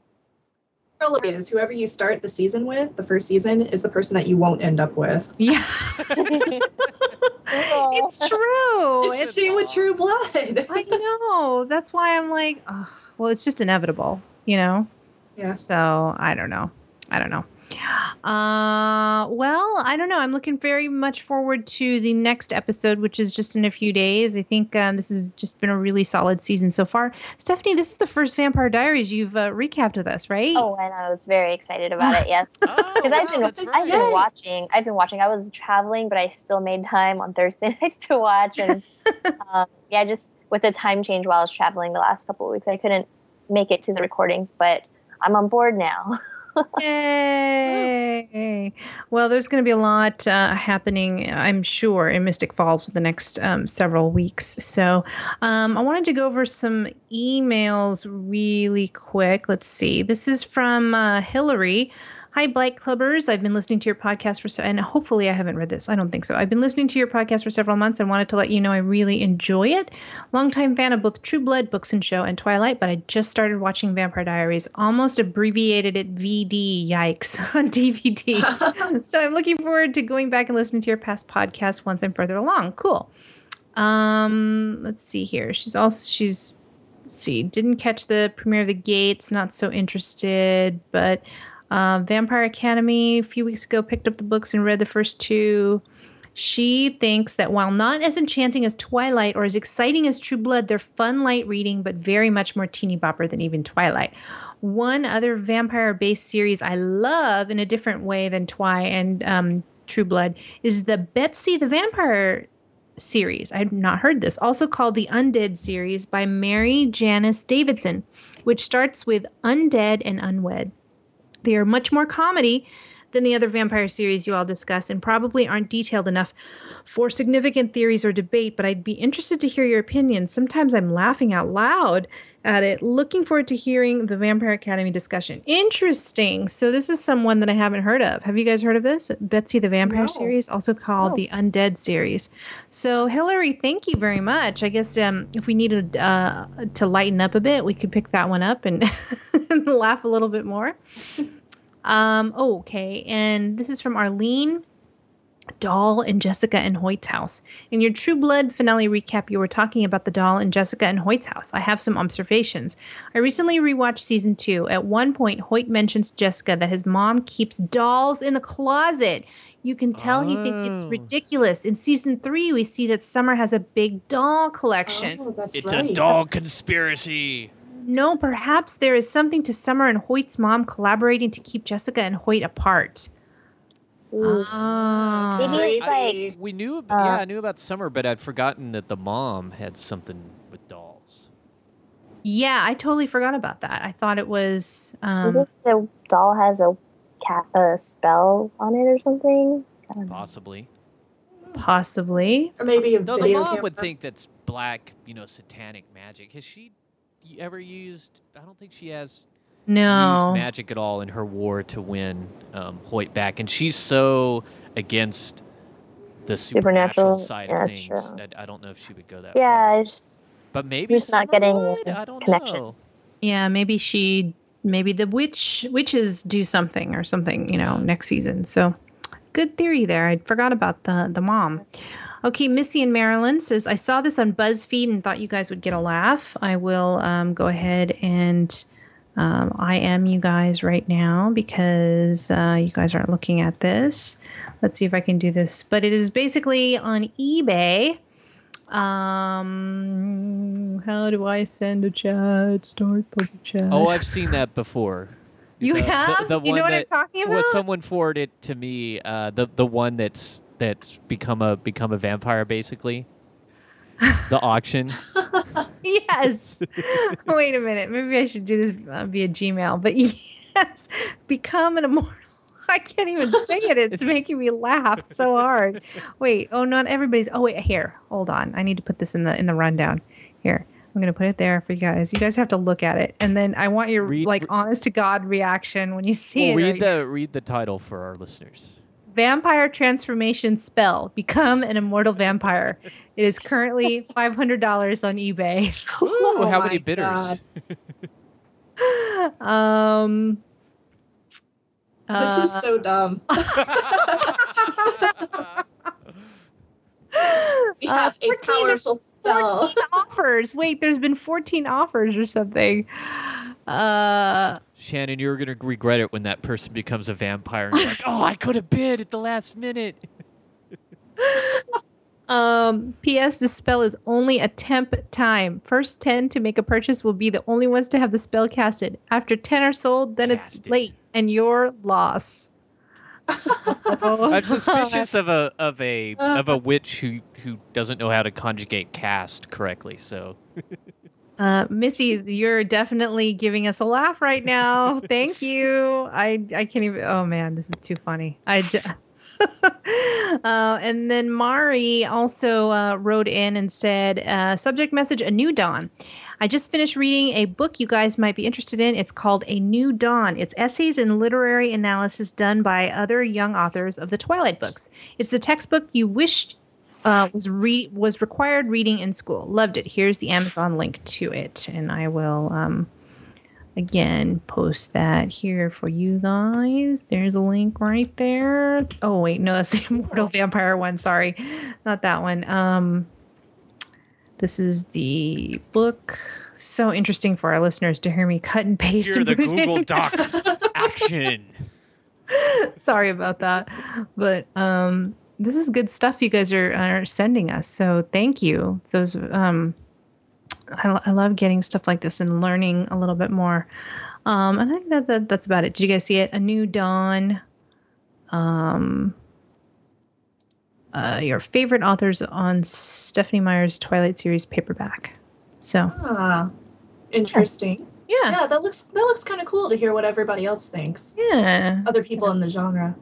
is whoever you start the season with, the first season, is the person that you won't end up with. Yeah. Well, It's true. It's the same with True Blood. I know. That's why I'm like, oh, well, it's just inevitable, you know? Yeah. So I don't know. I don't know. Uh, well, I don't know. I'm looking very much forward to the next episode, which is just in a few days. I think um, this has just been a really solid season so far. Stephanie, this is the first Vampire Diaries you've uh, recapped with us, right? Oh, and I was very excited about it. Yes, because Oh, I've been wow, that's I've right. been watching. I've been watching. I was traveling, but I still made time on Thursday nights to watch. And um, yeah, just with the time change while I was traveling the last couple of weeks, I couldn't make it to the recordings, but I'm on board now. Yay! Well, there's going to be a lot uh, happening, I'm sure, in Mystic Falls for the next um, several weeks. So um, I wanted to go over some emails really quick. Let's see. This is from uh, Hillary. Hi, Blight Clubbers. I've been listening to your podcast for, se- and hopefully I haven't read this. I don't think so. I've been listening to your podcast for several months and wanted to let you know I really enjoy it. Longtime fan of both True Blood, Books and Show, and Twilight, but I just started watching Vampire Diaries. Almost abbreviated it V D, yikes, on D V D. So I'm looking forward to going back and listening to your past podcasts once I'm further along. Cool. Um, let's see here. She's also, she's, let's see, didn't catch the premiere of The Gates, not so interested, but... Uh, Vampire Academy a few weeks ago, picked up the books and read the first two. She thinks that while not as enchanting as Twilight or as exciting as True Blood, they're fun light reading, but very much more teeny bopper than even Twilight. One other vampire-based series I love in a different way than Twi and um, True Blood is the Betsy the Vampire series. I had not heard this. Also called the Undead series by Mary Janice Davidson, which starts with undead and unwed. They are much more comedy than the other vampire series you all discuss and probably aren't detailed enough for significant theories or debate, but I'd be interested to hear your opinions. Sometimes I'm laughing out loud at it. Looking forward to hearing the Vampire Academy discussion. Interesting. So this is someone that I haven't heard of. Have you guys heard of this? Betsy the Vampire No. series, also called No. the Undead series. So Hillary, thank you very much. I guess um, if we needed uh, to lighten up a bit, we could pick that one up and laugh a little bit more. Um, oh, okay. And this is from Arlene. Doll and Jessica and Hoyt's house. In your True Blood finale recap, you were talking about the doll in Jessica and Hoyt's house. I have some observations. I recently rewatched season two. At one point, Hoyt mentions to Jessica that his mom keeps dolls in the closet. You can tell he thinks it's Oh. ridiculous. In season three, we see that Summer has a big doll collection. Oh, that's It's right. a doll conspiracy. No, perhaps there is something to Summer and Hoyt's mom collaborating to keep Jessica and Hoyt apart. Ooh. Ah. Maybe it's Crazy. like We knew, ab- Uh, yeah, I knew about Summer, but I'd forgotten that the mom had something with dolls. Yeah, I totally forgot about that. I thought it was. Um, maybe the doll has a cat a spell on it or something. I don't know. Possibly. Possibly. Or maybe a No, the video mom camera. would think that's black, you know, satanic magic. Has she y- ever used? I don't think she has No. used magic at all in her war to win um, Hoyt back, and she's so against the supernatural, Supernatural, side yeah, of that's things. true. I, I don't know if she would go that Yeah, far. I just But maybe You're just not Summer getting would? the I don't connection. know. Yeah, maybe she. Maybe the witch witches do something or something. You know, next season. So, good theory there. I forgot about the the mom. Okay, Missy in Maryland says, I saw this on BuzzFeed and thought you guys would get a laugh. I will um, go ahead and um, I am you guys right now because uh, you guys aren't looking at this. Let's see if I can do this. But it is basically on eBay. Um, how do I send a chat? Start public chat. Oh, I've seen that before. You The- the- have? the Do you one know what I'm that- talking Well, about? someone forwarded to me. Uh, the the one that's that's become a become a vampire basically. The auction. Yes. Wait a minute. Maybe I should do this uh, via Gmail. But yes, become an immortal. I can't even say it. It's making me laugh so hard. Wait. Oh, not everybody's. Oh, wait. Here. Hold on. I need to put this in the in the rundown. Here. I'm gonna put it there for you guys. You guys have to look at it, and then I want your Read- like honest to God reaction when you see Well, it. read right? the read the title for our listeners. Vampire transformation spell. Become an immortal vampire. It is currently five hundred dollars on eBay. Ooh, Oh how my many bidders? God. um. This uh, is so dumb. We have Uh, a powerful spell. fourteen offers. Wait, there's been fourteen offers or something. Uh, Shannon, you're going to regret it when that person becomes a vampire. And you're like, oh, I could have bid at the last minute. um, P S. The spell is only a temp time. First ten to make a purchase will be the only ones to have the spell casted. After ten are sold, then Casted. it's late and your loss. I'm suspicious of a of a of a witch who who doesn't know how to conjugate cast correctly. So, Uh, Missy, you're definitely giving us a laugh right now. Thank you. I I can't even. Oh man, this is too funny. I just. uh, and then Mari also uh, wrote in and said, uh, subject message, A New Dawn. I just finished reading a book you guys might be interested in. It's called A New Dawn. It's essays and literary analysis done by other young authors of the Twilight books. It's the textbook you wished uh, was re- was required reading in school. Loved it. Here's the Amazon link to it. And I will, um, again, post that here for you guys. There's a link right there. Oh, wait. No, that's the Immortal Vampire one. Sorry. Not that one. Um... This is the book. So interesting for our listeners to hear me cut and paste. Hear and the put it Google in. Doc action. Sorry about that. But um, this is good stuff you guys are, are sending us. So thank you. Those um, I, I love getting stuff like this and learning a little bit more. Um, I think that, that that's about it. Did you guys see it? A New Dawn. Um. Uh, your favorite authors on Stephanie Meyer's Twilight series paperback. So, Ah, interesting. yeah, Yeah, that looks that looks kind of cool to hear what everybody else thinks. yeah. Other people in the genre.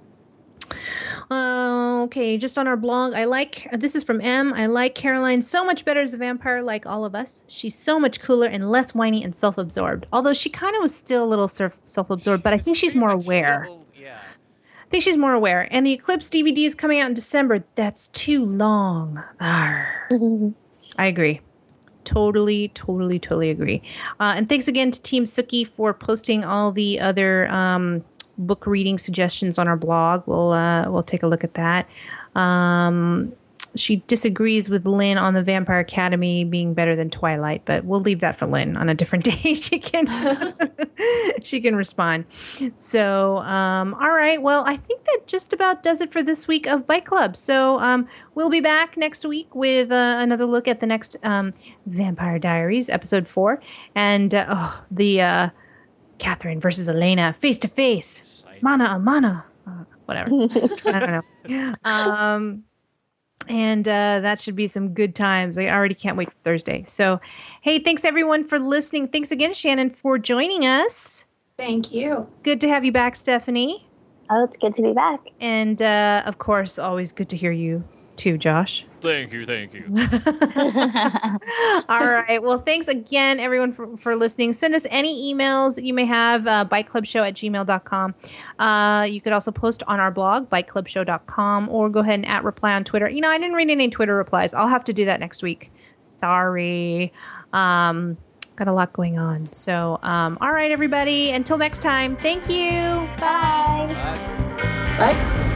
Uh, okay, just on our blog, I like, this is from M. I like Caroline so much better as a vampire, like all of us. She's so much cooler and less whiny and self-absorbed. Although she kind of was still a little self- self-absorbed, but I think she's more aware. Still, yeah. I think she's more aware. And the Eclipse D V D is coming out in December. That's too long. Arr. I agree. Totally, totally, totally agree. Uh, and thanks again to Team Suki for posting all the other um, book reading suggestions on our blog. We'll uh, we'll take a look at that. Um, she disagrees with Lynn on the Vampire Academy being better than Twilight, but we'll leave that for Lynn on a different day. she can she can respond. So, um, all right. Well, I think that just about does it for this week of Bite Club. So um, we'll be back next week with uh, another look at the next um, Vampire Diaries, episode four, and uh, oh, the uh, Catherine versus Elena face to face, mana a mana, uh, whatever. I don't know. Um, And uh, that should be some good times. I already can't wait for Thursday. So, hey, thanks everyone for listening. Thanks again, Shannon, for joining us. Thank you. Good to have you back, Stephanie. Oh, it's good to be back. And uh, of course, always good to hear you too, Josh. Thank you, thank you. All right. Well, thanks again, everyone, for, for listening. Send us any emails that you may have, uh, biteclubshow at gmail dot com. Uh, you could also post on our blog, bite club show dot com, or go ahead and at reply on Twitter. You know, I didn't read any Twitter replies. I'll have to do that next week. Sorry. Um, got a lot going on. So, um, all right, everybody. Until next time, thank you. Bye. Bye. Bye.